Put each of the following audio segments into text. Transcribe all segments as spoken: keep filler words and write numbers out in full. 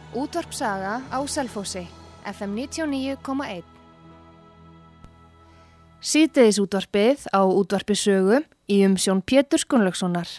Útvarp Saga á Selfossi, F M níutíu og níu komma eitt. Síðdegis útvarpið á Útvarpi Sögu í umsjón Péturs Gunnlaugssonar.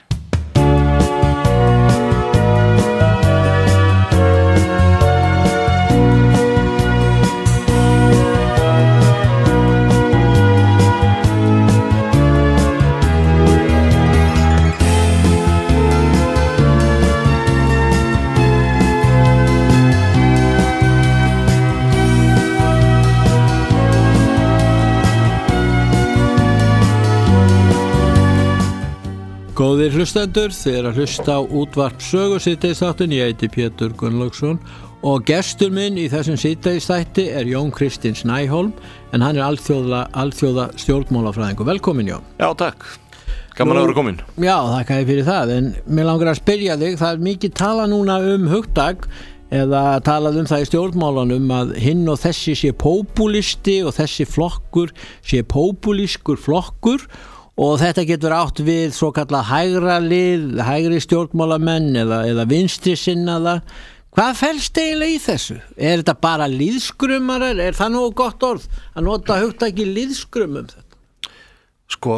Góðir hlustendur, þið er að hlusta á Útvarp Sögu síðdegisþáttinn. Ég heiti Pétur Gunnlaugsson og gestur minn í þessum síðdegisþætti er Jón Kristinn Snæholm, en hann er alþjóða, alþjóða stjórnmálafræðingur. Velkomin, Jón. Já, takk. Gaman að vera komin. Já, þakka þér fyrir það, en mér langar að spyrja þig, það er mikið tala núna um hugtak, eða talað um það í stjórnmálanum að hinn og þessi sé pópúlisti og þessi flokkur sé pópúlískur flokkur. Og þetta getur átt við svo kallað hægra lið, hægri stjórnmálamenn eða, eða vinstri sinnaða. Hvað felst eiginlega í þessu? Er þetta bara lýðskrumarar? Er það nú gott orð að nota hugtaki lýðskrumum þetta? Sko,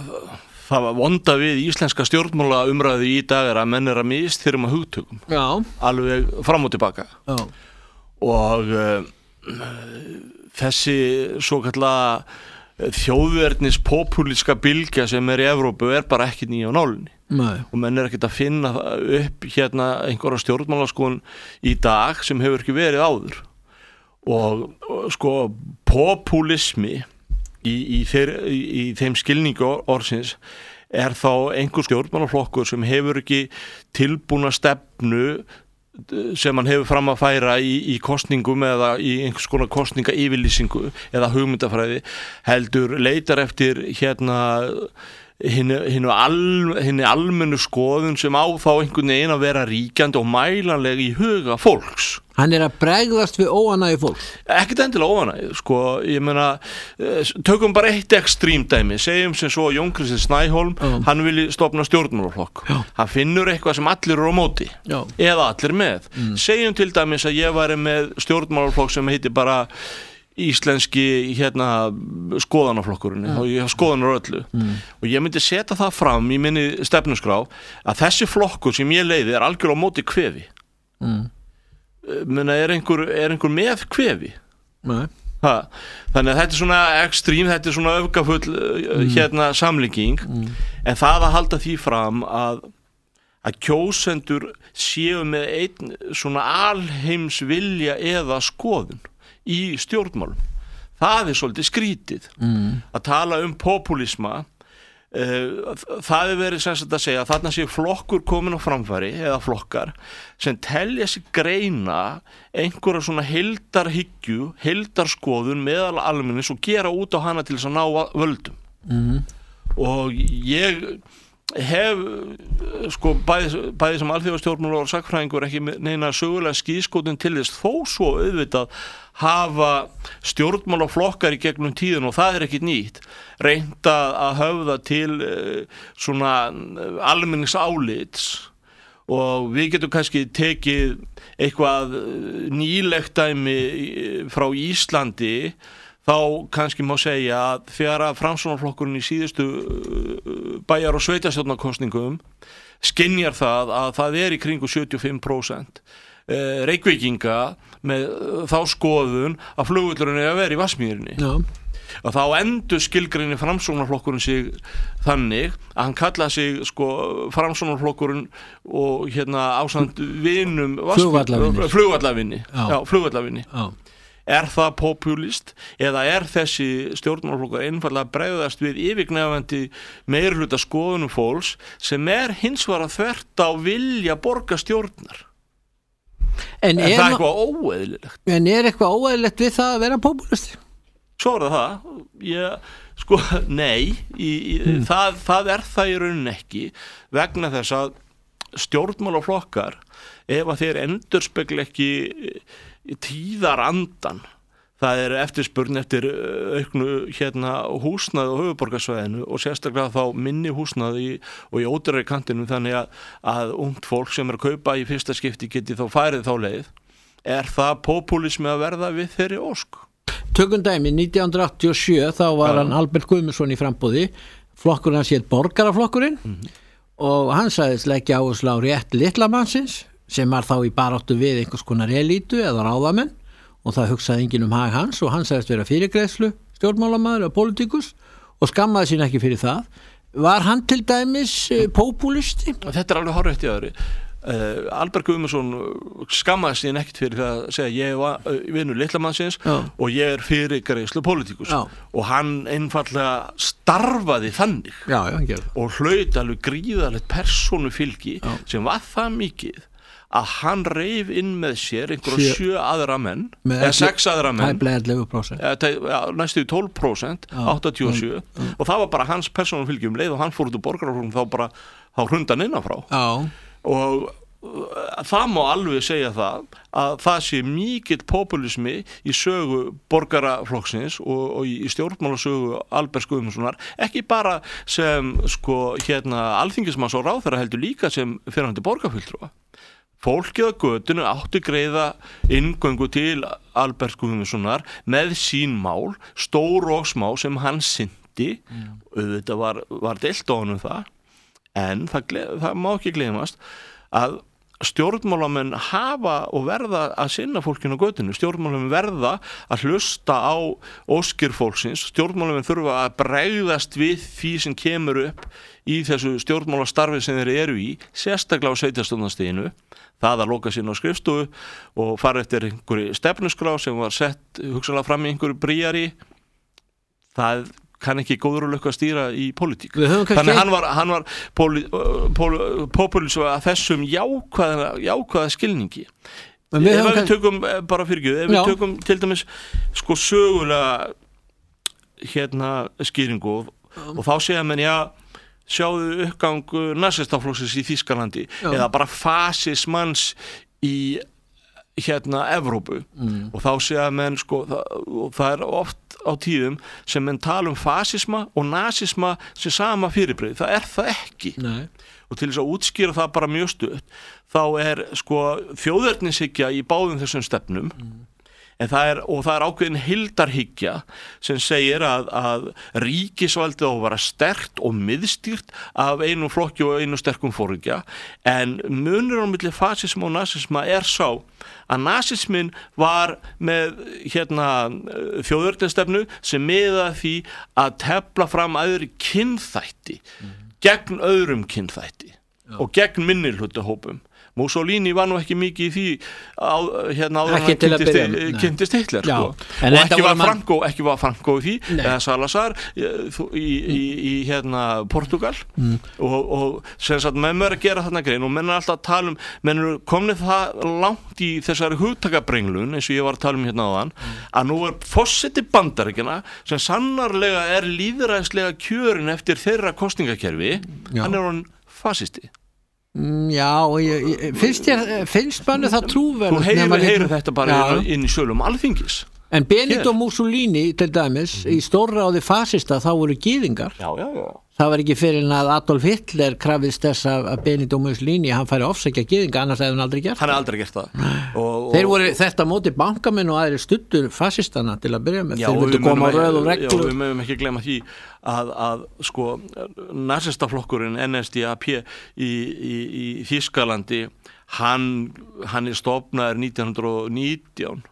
það var vonda við íslenska stjórnmálaumræðu í dag er að menn er að misþyrma hugtökum. Já. Alveg fram og tilbaka. Já. Og uh, þessi svo kallað þjóðverðnis popúlíska bylgja sem er í Evrópu er bara ekki nýja á nálinni. Nei. Og menn er ekkert að finna upp hérna einhverja stjórnmálaskoðun í dag sem hefur ekki verið áður. Og, og sko popúlismi í, í, þeir, í, í þeim skilningu orðsins er þá einhver stjórnmálaflokkur sem hefur ekki tilbúna stefnu sem hann hefur fram að færa í, í kostningum eða í einhvers konar kostninga yfirlýsingu eða hugmyndafræði, heldur leitar eftir hérna hinni, hinni, al, hinni almennu skoðun sem á þá einhvern veginn að vera ríkjandi og mælanleg í huga fólks. Hann er að bregðast við óánægju fólks. Ekkert endilega óánægju, sko, ég meina, tökum bara eitt ekstrím dæmi, segjum sem svo Jón Kristinn Snæholm, uh. hann vilji stofna stjórnmálaflokk. Já. Hann finnur eitthvað sem allir eru á móti, Já. Eða allir með. Mm. Segjum til dæmis að ég væri með stjórnmálaflokk sem heitir bara íslenski hérna skoðanaflokkurinn mm. og ég haf skoðanar öllu mm. og ég myndi setja það fram í minni stefnuskrá að þessi flokkur sem ég leiði er algjörlega á móti kvefi. Mm. Menna, er einhver, er einhver með kvefi? Nei. Ha, þannig að þetta er svona ekstrím, þetta er svona öfgafull mm. hérna samlíking mm. en það að halda því fram að að kjósendur séu með einn svona alheims vilja eða skoðun í stjórnmálum, það er svolítið skrítið mm. að tala um popúlisma. Uh, það er verið sem sagt að segja að þarna sé flokkur komin á framfæri eða flokkar sem telja sig greina einhverja svona heildarhyggju, heildarskoðun meðal almennings og gera út á hana til þess að ná völdum mm. og ég hef sko bæði, bæði sem alþjóðastjórnmála og sagnfræðingur ekki neina sögulega skíðskotun til þess þó svo auðvitað hafa stjórnmálaflokkar í gegnum tíðin og það er ekkit nýtt reynda að höfða til svona almenningsálits og við getum kannski tekið eitthvað nýlegt dæmi frá Íslandi. Þá kannski má segja að þegar að Framsóknarflokkurinn í síðustu bæjar- og sveitarstjórnarkosningum skynjar það að það er í kringu sjötíu og fimm prósent Reykvíkinga með þá skoðun að flugvöllurinn er að vera í Vatnsmýrinni. Já. Og þá endur skilgreinir Framsóknarflokkurinn sig þannig að hann kallaði sig sko Framsóknarflokkurinn og hérna ásamt vinum flugvallavinni. Já, flugvallavinni. Já. Er það popúlist eða er þessi stjórnmálaflokkur einfaldlega að bregðast við yfirgnæfandi meirihluta skoðunum fólks sem er hins vegar að þvert á vilja borgarstjórnar? En er, er það eitthvað óeðlilegt? En er eitthvað óeðlilegt við það að vera popúlisti? Svo er það. Ég, sko, nei, í, í, hmm. það, það er það í rauninni ekki vegna þess að stjórnmálaflokkar, ef að þeir endurspegla ekki tíðarandan, það er eftirspurn eftir auknu hérna húsnæði á höfuðborgarsvæðinu og sérstaklega þá minni húsnæði og í ódýrari kantinum þannig að, að ungt fólk sem er að kaupa í fyrsta skipti geti þá færið þá leið er það popúlismi að verða við þeirri ósk? Tökum dæmi, nítján hundruð áttatíu og sjö þá var ja. hann Albert Guðmundsson í framboði, flokkurinn hans hét Borgaraflokkurinn mm-hmm. og hann sagðist leggja áherslu á rétt litlamannsins sem var þá í baráttu við einhvers konar elítu eða ráðamenn og það hugsaði enginn um hag hans og hann sagðist vera fyrirgreiðslu stjórnmálamaður og politikus og skammaði sín ekki fyrir það. Var hann til dæmis uh, popúlisti? Þetta er alveg hárrétt í öðru. Uh, Albert Guðmundsson skammaði sín ekkert fyrir það að segja ég var uh, vinur litlamannsins Já. og ég er fyrirgreiðslu politikus Já. og hann einfallega starfaði þannig Já, já, og hlaut alveg gríðalegt persónufylgi Já. sem var það mikið að hann reif inn með sér einhverja sjö aðra menn eða sex aðra menn næstu tólf prósent áttatíu og sjö Já. og það var bara hans persónufylgi um leið og hann fór út úr borgaraflokkum þá bara þá hrundan innanfrá Já. og það má alveg segja það að það sé mikill populismi í sögu borgaraflokksins og, og í stjórnmálasögu Alberts Guðmundssonar, ekki bara sem sko hérna alþingismanns og ráðherra heldur líka sem fyrrandi borgarfulltrúa. Fólkið á götunni átti greiða inngöngu til Alberts Guðmundssonar með sín mál, stór og smá sem hann synti mm. auðvitað var, var deilt á honum það en það, það má ekki gleymast að stjórnmálamenn hafa og verða að sinna fólkinu á götunni, stjórnmálamenn verða að hlusta á óskir fólksins, stjórnmálamenn þurfa að bregðast við því sem kemur upp í þessu stjórnmálastarfi sem þeir eru í, sérstaklega á sveitarstjórnarstiginu, það að loka sín á skrifstofu og fara eftir einhverju stefnuskrá sem var sett hugsanlega fram í einhverju bríjari, það kann ekki góður og lökku að stýra í pólitík. Þannig hann var, hann var popúlismi að þessum jákvæða, jákvæða skilningi. Ef við kannski... tökum, bara fyrirgjöf, ef Já. við tökum til dæmis sko sögulega hérna skýringu og, og þá segja menn, já, sjáðu uppgang nasistaflokksins í Þýskalandi Já. eða bara fasismans í hérna Evrópu mm. og þá segja menn sko það, og það er oft á tíðum sem menn tala um fasisma og nasisma sem sama fyrirbrigði, það er það ekki Nei. og til þess að útskýra það bara mjög stutt þá er sko þjóðernishyggja í báðum þessum stefnum mm. en það er, og það er ákveðin hildarhyggja sem segir að, að ríkisvaldið á að vera sterkt og miðstýrt af einu flokki og einu sterkum foringja en munur á milli fasisma og nasisma er sá að nasismin var með hérna þjóðernisstefnu sem miða því að tefla fram aðri kynþætti mm. gegn öðrum kynþætti Já. og gegn minnihlutahópum. Mussolini var nú ekki mikið í því á, hérna áður hann kynntist, kynntist Hitler sko. og ekki var, man... Franco, ekki var Franco í því Nei. eða Salazar í, í, í, í hérna Portugal mm. og, og sem sagt menn er að gera þarna grein og menn er alltaf að tala um menn er komnið það langt í þessari hugtakabrenglun eins og ég var að tala um hérna áðan mm. að nú er forseti Bandaríkjanna sem sannarlega er lýðræðislega kjörin eftir þeirra kosningakerfi Já. hann er hann fasisti Já, ég, ég, finnst, ég, finnst manni það trúverð Þú heyrir, heyrir þetta bara já. inn í sölum alþingis En Benito Hér. Mussolini til dæmis mm. í stórráði fasista þá voru gyðingar Já, já, já Það var ekki fyrir en að Adolf Hitler krafðist þess að Benito Mussolini hann færi að ofsækja gyðinga annars hefði hann aldrei gert Hann hefði aldrei gert það og, og, Þeir voru þetta móti bankamenn og aðri stuttur fasistana til að byrja með já, Þeir vildu koma á röð og reglur Já, við mögum ekki glemma því að, að sko nasistaflokkurinn N S D A P í, í, í Þýskalandi hann, hann er stofnaður nítján hundruð og nítján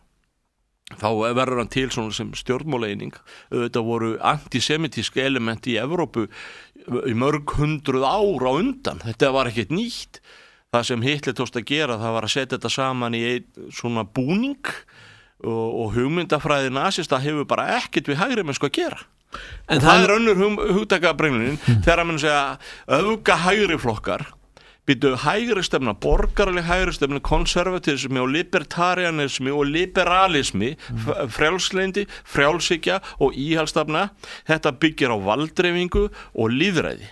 þá verður hann til svona sem stjórnmálaeining þetta voru antisemitísk elementi í Evrópu í mörg hundruð ár á undan þetta var ekkert nýtt það sem Hitler tókst að gera það var að setja þetta saman í einn svona búning og, og hugmyndafræði nasista hefur bara ekkert við hægri mennsku að gera en það, það er önnur hug, hugtakabrenglun mm. þegar að mann segja öfga hægri flokkar Býtu hægri stefna, borgaraleg hægri stefna, konservatismi og libertarianismi og liberalismi, mm. frjálslyndi, frjálshyggja og íhaldsstefna, þetta byggir á valddreifingu og lýðræði.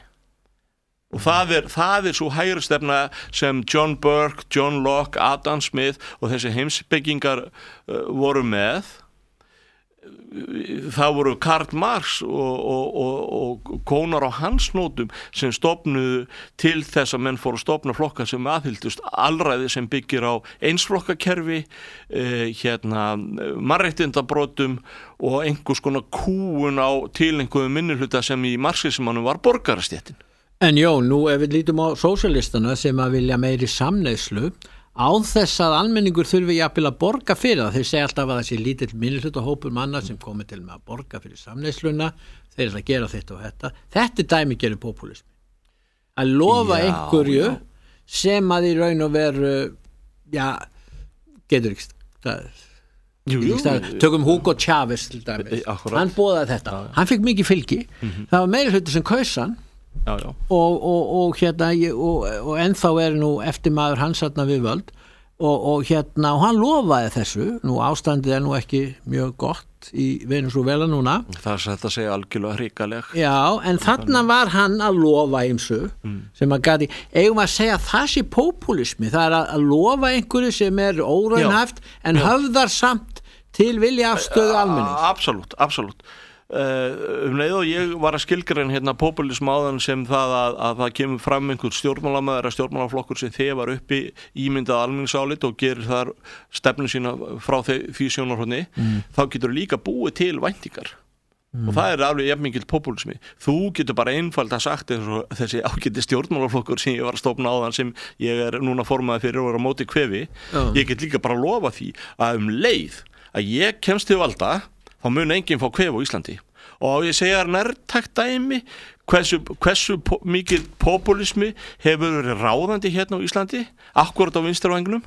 Og það er, það er svo hægri stefna sem John Burke, John Locke, Adam Smith og þessi heimsbyggingar uh, voru með. það voru Karl Marx og, og, og, og konar á hans nótum sem stofnuðu til þess að menn fóru að stofna flokka sem aðhyldust alræði sem byggir á einsflokkakerfi, eh, hérna mannréttindabrotum og einhvers konar kúun á tileinkuðum minnihluta sem í marxismanum var borgarastéttin. En jó, nú ef við lítum á sósíalistana sem að vilja meiri samneyslu, á þess að almenningur þurfi jafnvel að borga fyrir það. Þeir segja alltaf að þessi lítill minnihlutahópur manna sem komi til með að borga fyrir samneysluna, þeir ætla að gera þetta og þetta. Þetta er dæmigerður popúlismi. Að lofa já, einhverju já. sem að í raun og veru, já, getur ekki það. Jú, jú, tökum Hugo Chávez til dæmis. Hann boðaði þetta. Já, já. Hann fikk mikið fylgi. Mm-hmm. Það var meiri hluti sem kaus hann. Já, já. Og, og, og hérna og, og ennþá er nú eftir maður hans þarna við völd og, og hérna og hann lofaði þessu, nú ástandið er nú ekki mjög gott í Venezuela núna. Það er þetta að segja algjörlega hrikaleg. Já, en þarna var hann að lofa ymsu mm. sem að gati, eigum að segja það sé popúlismi, það er að, að lofa einhverju sem er óraunhæft en já. höfðar samt til vilja afstöðu almennings. Absolutt, absolutt. Uh, um leið og ég var að skilgreina hérna populism áðan sem það að, að það kemur fram einhver stjórnmálamæður að stjórnmálaflokkur sem þefar uppi ímyndað almenningsálit og gerir þar stefnu sína frá því sjónarhorni mm. þá getur líka búið til væntingar mm. og það er alveg jafn mikill populismi. Þú getur bara einfalda sagt eins og þessi ágæti stjórnmálaflokkur sem ég var að stofna áðan sem ég er núna formaði fyrir og er á móti kvefi oh. ég get líka bara lofa því að um leið að ég kemst til valda þá mun enginn fá kvef á Íslandi og ég segja nærtækt dæmi hversu, hversu po, mikið populismi hefur verið ráðandi hérna á Íslandi akkurat á vinstarvængnum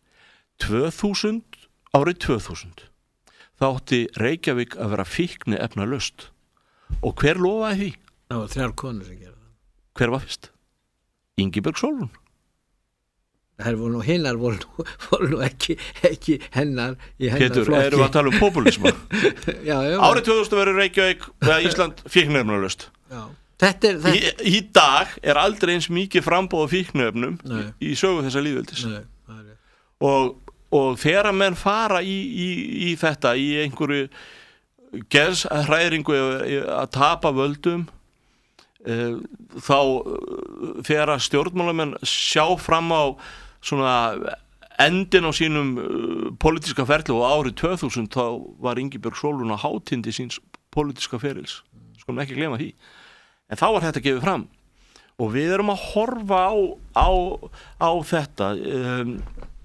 tvö þúsund, árið tvö þúsund þá átti Reykjavík að vera fíkni efnalaust og hver lofaði því? Það var þrjár konur sem gera það. Hver var fyrst? Ingibjörg Sólrún. Það voru nú hinnar voru nú, voru nú ekki, ekki hennar í hennar Pétur, flokki. Erum við að tala um populisma? já, já. Árið tvö þúsund verður Reykjavík eða Ísland fíkniefnalaust. Já. Þetta er þetta... Í, í dag er aldrei eins mikið framboð af fíkniefnum í, í sögu þessa lýðveldis. Og, og þegar menn fara í, í, í þetta í einhverju geðshræringu að tapa völdum e, þá þegar stjórnmálamenn sjá fram á svona endin á sínum uh, pólitíska ferli og árið tvö þúsund þá var Ingibjörg Sólrún á hátindi síns pólitíska ferils, skulum ekki glema því en þá var þetta gefið fram og við erum að horfa á, á, á þetta um,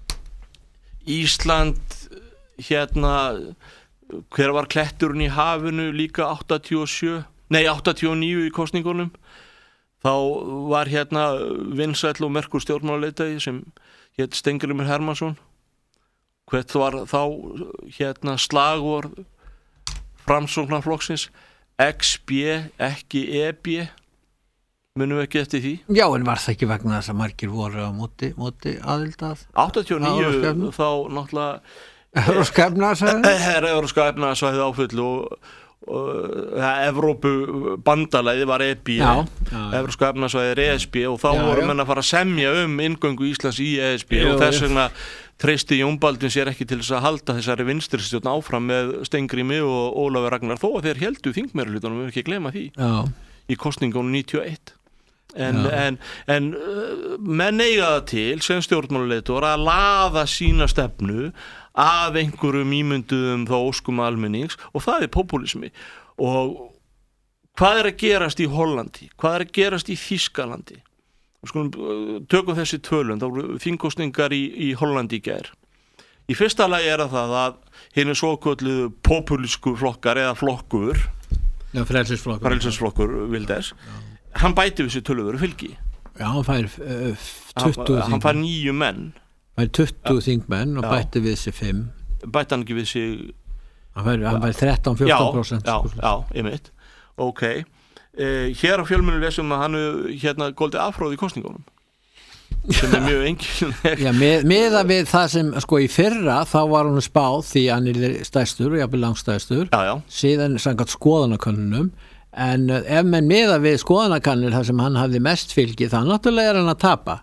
Ísland hérna hver var kletturinn í hafinu líka áttatíu og sjö nei áttatíu og níu í kosningunum þá var hérna vinsæll og merkur stjórnmálaleiðtogi sem hét Steingrímur Hermannsson hvert var þá hérna slagorð Framsóknarflokksins X B ekki E B munum við ekki eftir því? Já, en var það ekki vegna þess að margir voru á móti, móti aðild að áttatíu og níu þá náttúrulega Evrópska efnahagsvæðið Evrópska efnahagsvæðið áfullu og Evrópu bandalagið var E B Evrópska efnahagsvæðið er E S B og þá já, voru já. menn að fara að semja um inngöngu Íslands í E S B já, og þess vegna treysti Jón Baldvin sér ekki til þess að halda þessari vinstristjórn áfram með Steingrími og Ólafur Ragnar þó að þeir héldu þingmeirihlutanum, við ekki gleyma því já. í kosningunum níutíu og eitt en, en, en menn eiga það til sem stjórnmálaleiðtogar að laða sína stefnu af einhverjum ímynduðum þá óskum almennings og það er populismi og hvað er að gerast í Hollandi, hvað er að gerast í Þýskalandi skulum tökum þessi tölum, þá voru þingkosningar í, í Hollandi í gær í fyrsta lagi er það að hinn er svokölluðu populísku flokkar eða flokkur já, frelsisflokkur frelsisflokkur Wilders hann bæti við sér töluvöru fylgi já, hann fær uh, tuttugu hann, hann fær níu menn Það er tuttugu þingmenn og já. bætti við sig fimm. Bætti hann ekki við sig... Hann fær þrettán til fjórtán prósent. Já, já, já, ég mitt. Ok. Eh, hér á fjölmiðlum lesum að hann hérna goldi afhróð í kosningunum. Sem er mjög engin. Já, með, meða við það sem, sko, í fyrra þá var hann spáð því hann er stærstur og jafnvel langstærstur. Já, já. Síðan samkvæmt skoðanakönnunum. En ef menn meða við skoðanakannir þar sem hann hafði mest fylgi, þá náttúrulega er hann að tapa.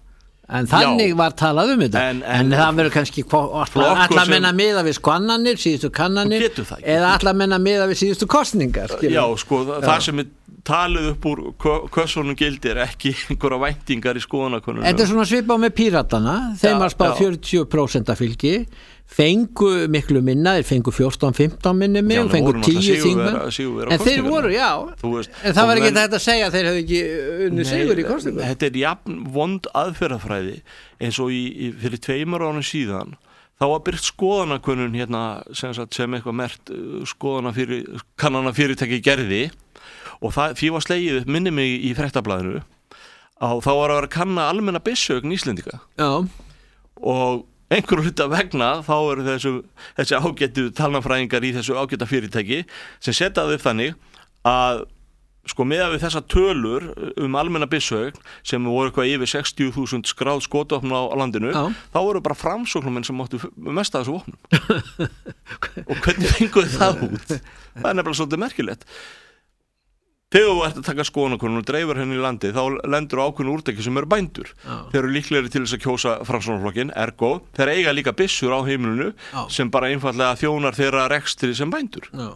En þannig já, var talað um þetta en, en, en það verður kannski allar menna miða við skannanir, síðustu kannanir eða allar menna miða við síðustu kostningar Já, sko, já. Það sem er talið upp úr kössunum gildir ekki einhverja væntingar í skoðanakönnunum Þetta er svona svipað með píratana þeim var spáð fjörutíu prósent fylgi fengu miklu minna þeir fengu fjórtán fimmtán minni mig og fengu tíu þingmenn en þeir voru, já veist, en það var ekki men, þetta að segja að þeir hefðu ekki unni sigur í kostningu Þetta er jafn vond aðferðafræði eins og í, í, fyrir tveimur ánum síðan þá var byrkt skoðanakönnun hérna sem, sagt, sem eitthvað mert skoðana fyrir, kannana fyrirtæki gerði og það, því var slegið upp minni mig í fréttablaðinu á þá var að vera að kanna almenna byssögn Íslendinga já og einhverju hluta vegna þá eru þessu, þessi ágættu talnafræðingar í þessu ágætta fyrirtæki sem setjaði upp þannig að sko meðan við þessa tölur um almenna byssögn sem voru eitthvað yfir sextíu þúsund skráð skotopn á landinu Já. þá voru bara framsóknumenn sem máttu mest af þessu vopnum og hvernig fenguðu það út það er nefnilega svolítið merkilegt Þegar þú ert að taka skoðanakönnun og dreifur henni í landi þá lendur ákveðin úrtæki sem eru bændur. Já. Þeir eru líklegri til þess að kjósa Framsóknarflokkinn, ergo þeir eiga líka byssur á heimilinu Já. Sem bara einfallega þjónar þeirra rekstri sem bændur. Já.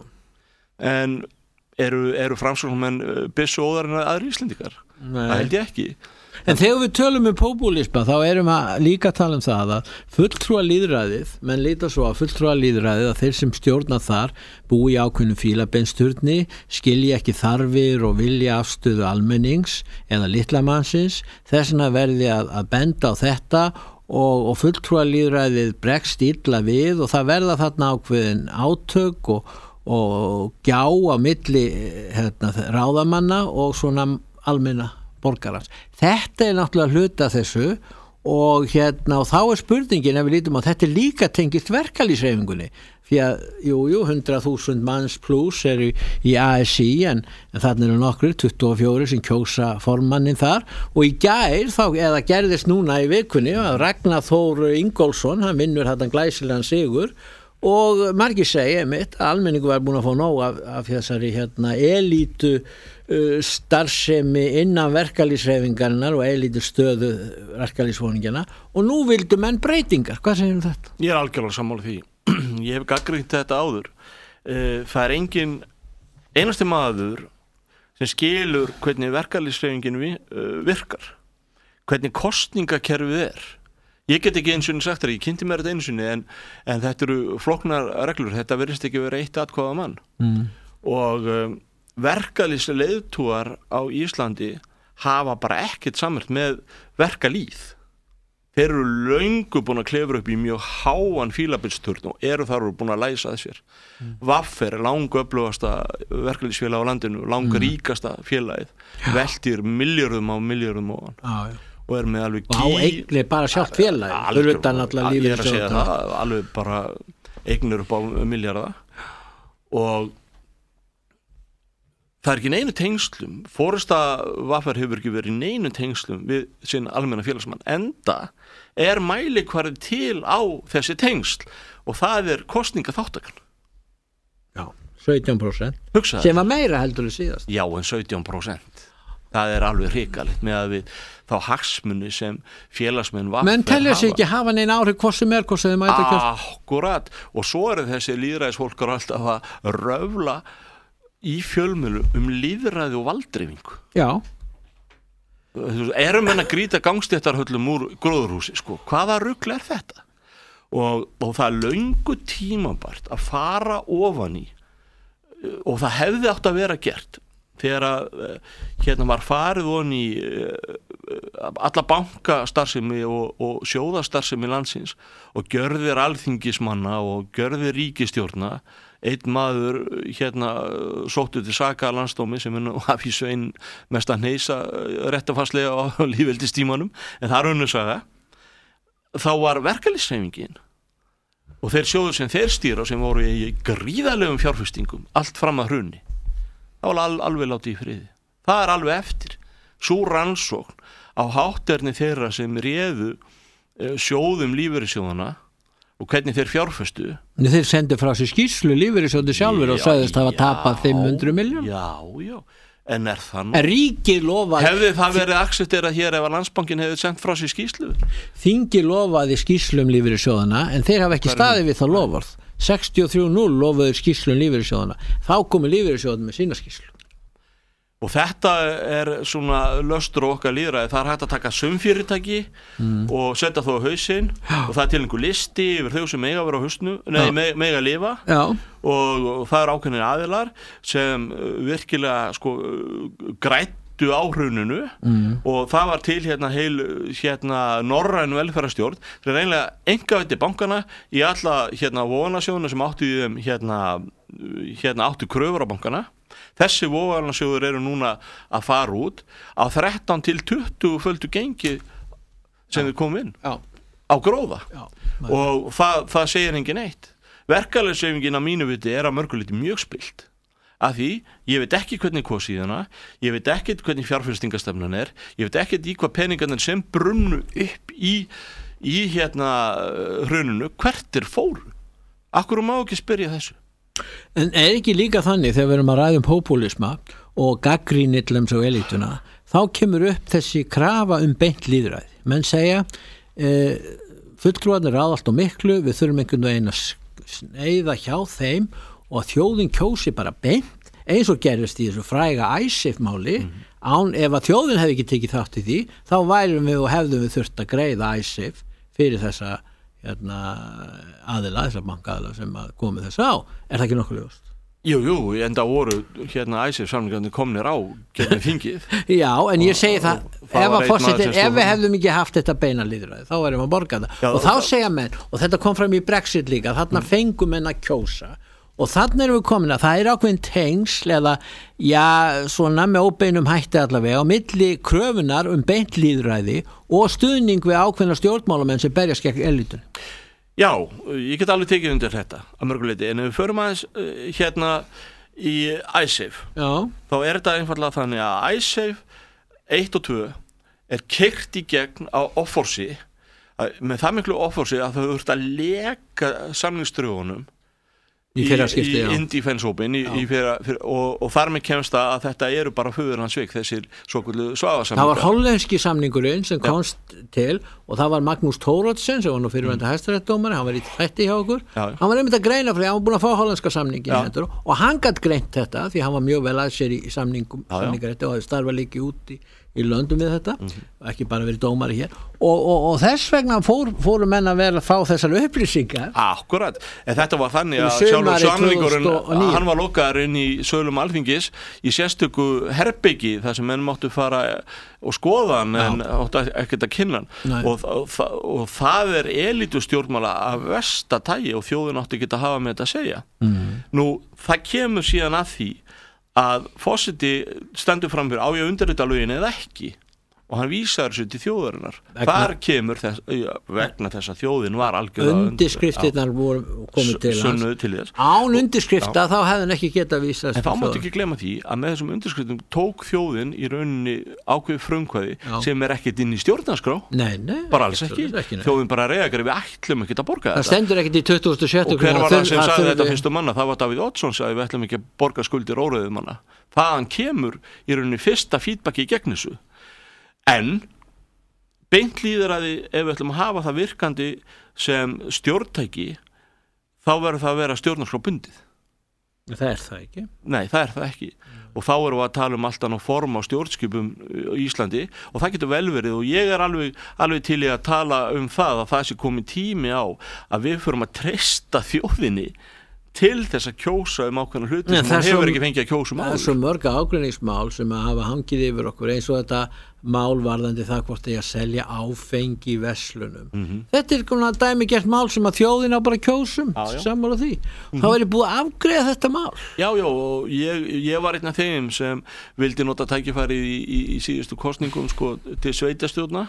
En eru, eru Framsóknarmenn byssu óðar en aðri Íslendingar? Nei. Það held ég ekki. En þegar við tölum um popúlisma þá erum við líka að tala um það að fulltrúa lýðræðið, menn líta svo að fulltrúa lýðræðið að þeir sem stjórna þar búi í ákveðnum fílabeinsturni, skilji ekki þarfir og vilja afstöðu almennings eða litlamannsins, þess vegna verði að, að benda á þetta og, og fulltrúa lýðræðið bregst illa við og það verða þarna ákveðin átök og, og gjá á milli hérna, ráðamanna og svona almenna borgarans. Þetta er náttúrulega hluta þessu og hérna og þá er spurningin ef við lítum á þetta er líka tengist verkalýðshreyfingunni því að jú, jú, hundrað þúsund manns pluss eru í A S I en, en þarna eru nokkrir, tuttugu og fjórir sem kjósa formannin þar og í gær þá, eða gerðist núna í vikunni að Ragnar Þór Ingólfsson, hann vinnur hann glæsilegan sigur og margir segja einmitt að almenningu var búin að fá nóg af, af þessari hérna elítu uh, starfsemi innan verkalýðshreyfingarinnar og elítu stöðu verkalýðsforingjana og nú vildu menn breytingar. Hvað segir um þetta? Ég er algjörlega sammála því. Ég hef gagnrýnt þetta áður. Uh, það er engin einasti maður sem skilur hvernig verkalýðshreyfingin vi, uh, virkar. Hvernig kosningakerfið er. Ég get ekki eins og sagt það, ég kynnti mér þetta eins og en, en þetta eru flóknar reglur, þetta verðist ekki vera eitt atkvæða mann mm. og um, verkalýðsleiðtúar á Íslandi hafa bara ekkert samrætt með verkalýð. Þeir eru löngu búin að klefra upp í mjög háan fílabilsturn og eru þar búin að læsa þessir. Mm. V A F er langöflugasta verkalýðsfélag á landinu, langríkasta félagið, ja. Veltir milljörðum á milljörðum á hann. Ah, ja. Og er með alveg á eignir bara sjálft félagi fyrir utan allar lífið ég er að segja það alveg bara eignir upp á milljarða og það er ekki neinu tengslum forysta V A F hefur ekki verið neinu tengslum við sinn almenna félagsmann enda er mælikvarði til á þessi tengsl og það er kosningaþáttakan já, sautján prósent Hugsaði. Sem var meira heldur en síðast já, en sautján prósent það er alveg hrikalegt með að við þá hagsmuni sem félagsmenn V A F menn telja sig ekki hafa neina áhrif hvað sem er, hvað sem þið mæta kjöst akkurat, og svo eru þessi lýðræðisfólkar alltaf að röfla í fjölmiðlum um lýðræði og valddreifingu já erum menn að grýta gangstéttarhöllum úr gróðurhúsi, sko, hvaða rugl er þetta og, og það er löngu tímabært að fara ofan í og það hefði átt að vera gert þegar að hérna var farið von í alla bankastarfsemi og, og sjóðastarfsemi landsins og gjörðir alþingismanna og gjörðir ríkisstjórna einn maður hérna sóttu til saka landsdómi sem er nú af í svein mest að hneisa réttafarslega á lífveldistímanum en það er önnur saga þá var verkalýðshreyfingin og þeir sjóður sem þeir stýra sem voru í gríðarlegum fjárfestingum allt fram að hruni það var al, alveg látið í friði. Það er alveg eftir. Sú rannsókn á hátterni þeirra sem réðu uh, sjóðum lífeyrissjóðana og hvernig þeir fjárfestu. Þeir sendu frá sér skýrslu lífeyrissjóði sjálfur já, og sagðist hafa tapað fimm hundruð milljón. Já, já. En er það nú? En ríkið lofaði... Hefði það verið aksepterað hér ef að Landsbankinn hefði sendt frá sér skýrslu? Þingið lofaði skýrslum lífeyrissjóðanna en þeir hafa ekki staðið við það loforð. sextíu og þrjú núll lofaði skýrslum lífeyrissjóðanna. Þá komu lífeyrissjóðanna með sína skýrslu. Og þetta er svona löstur okkar lýðræði. Það er hægt að taka sumfyrirtæki mm. og setja þó á hausinn og það er til einhver listi yfir þau sem mega vera á hausnu, nei, mega, mega lifa og, og það er ákveðnir aðilar sem virkilega sko grættu á hruninu mm. og það var til hérna heil hérna norræn velferðarstjórn sem reynilega einkavæddi bankana í alla hérna vogunarsjóðuna sem áttu í þeim hérna, hérna áttu kröfur á bankana. Þessi vogunarsjóður eru núna að fara út á þrettán til tuttugu földu gengi sem þið komum inn Já. Á gróða Já. Og það, það segir engin eitt. Verkalýðshreyfingin á mínu viti er að mörguleyti mjög spilt af því ég veit ekki hvernig kosið hana, ég veit ekki hvernig fjárfestingastefnan er, ég veit ekki í hvað peningarnir sem brunnu upp í, í hérna hruninu, hvert er fóru? Akkur má ekki spyrja þessu? En er ekki líka þannig þegar við erum að ræða um popúlisma og gaggrínillums og elituna, þá kemur upp þessi krafa um beint lýðræði. Menn segja, eh, fulltrúarnir ráða allt og miklu, við þurfum einhvern veginn að sneiða hjá þeim og þjóðin kjósi bara beint, eins og gerist í þessu fræga IceSafe-máli, mm. án ef að þjóðin hefði ekki tekið þátt í því, þá værum við og hefðum við þurft að greiða IceSafe fyrir þessa hérna, aðila, þessar bankaðila sem komið þess á. Er það ekki nokkuð ljóst? Jú, jú, enda voru hérna IceSafe-samningarnir komnir á gegnum þingið. Já, en ég segi það, það ef, fórsetin, ef við hefðum ekki haft þetta beina lýðræði, þá erum við að borga það. Já, og þá það... segja menn, og þetta kom fram í Brexit líka, þarna mm. fengum menn að kjósa. Og þannig erum við komin að það er ákveðin tengsl eða, já, svona með óbeinum hætti allavega á milli kröfunar um beint lýðræði og stuðning við ákveðna stjórnmálamenn sem berjast gegn elitun. Já, ég get alveg tekið undir þetta að mörguleyti, en ef við förum aðeins uh, hérna í IceSafe, já. Þá er þetta einfallega þannig að IceSafe eitt og tvö er keyrt í gegn á offorsi, með það miklu offorsi að þau þurft að leka samningsdrögunum í fyrraskipti, í Indifensópin og, og þar með kemst að þetta eru bara föðurlandsvik þessir svoköldu svaðasamningar. Það var hollenski samningurinn sem komst ja. Til og það var Magnús Thoroddsen sem var nú fyrirverandi mm. hæstaréttardómari, hann var í þætti hjá okkur Já. Hann var einmitt að greina fyrir, hann var búin að fá hollenska samningin og hann gat greint þetta því hann var mjög vel að sér í samningum samningarétti og það starfa líki út í í löndum við þetta, mm-hmm. ekki bara verið dómari hér og, og, og þess vegna fór, fóru menn að vera að fá þessar upplýsingar. Akkurat, en þetta var þannig að sjálfur samningurinn, hann var lokaður inn í sölum Alþingis í sérstöku herbyggi þar sem menn máttu fara og skoða hann en áttu ekkert að kynna hann og, og, og það er elítu stjórnmála af versta tagi og þjóðin áttu ekki að hafa með þetta að segja. Mm. Nú, það kemur síðan að því að forseti stendur fram fyrir á ég undirrita lögin eða ekki og hann vísar þessu til þjóðarinnar vegna, þar kemur þess, vegna þess að þjóðin var algjörða undirskriftirnar voru komið til hans til þess án undirskrifta þá hefði hann ekki getað vísast en þá mátt ekki gleyma því að með þessum undirskriftum tók þjóðin í rauninni ákveð frumkvæði Já. Sem er ekkert inn í stjórnarskrá nei, nei, bara alls ekki, ekki þjóðin bara reagar við ætlum ekki að borga það þetta það stendur ekkert í tuttugasta og sjötta og hver var það sem sagði þetta fyrstum manna það var Davíð Oddsson sagði við ætlum ekki að borga skuldir óreiðum manna þaðan kemur í rauninni fyrsta feedbacki í gegn þessu en beint lýðræði ef við ætlum að hafa það virkandi sem stjórntæki þá verður það að vera stjórnarskrá bundið. Það er það ekki? Nei, það er það ekki mm. og þá erum við að tala um alltaf ná form á stjórnskipum í Íslandi og það getur vel verið og ég er alveg, alveg til í að tala um það að það sé komið tími á að við förum að treysta þjóðinni til þess að kjósa um ákveðna hluti sem hún hefur ekki fengið að kjósa um áður. Það er svo mörg ágreiningsmál sem að hafa hangið yfir okkur eins og þetta málvarðandi það hvort þeir að selja áfengi í verslunum. Mm-hmm. Þetta er konar dæmigert mál sem að þjóðin á bara kjósum sammála því. Mm-hmm. Þá er ég búið að afgreiða þetta mál. Já, já, og ég, ég var einn af þeim sem vildi nota tækifærið í, í, í síðustu kosningum sko, til sveitastjórna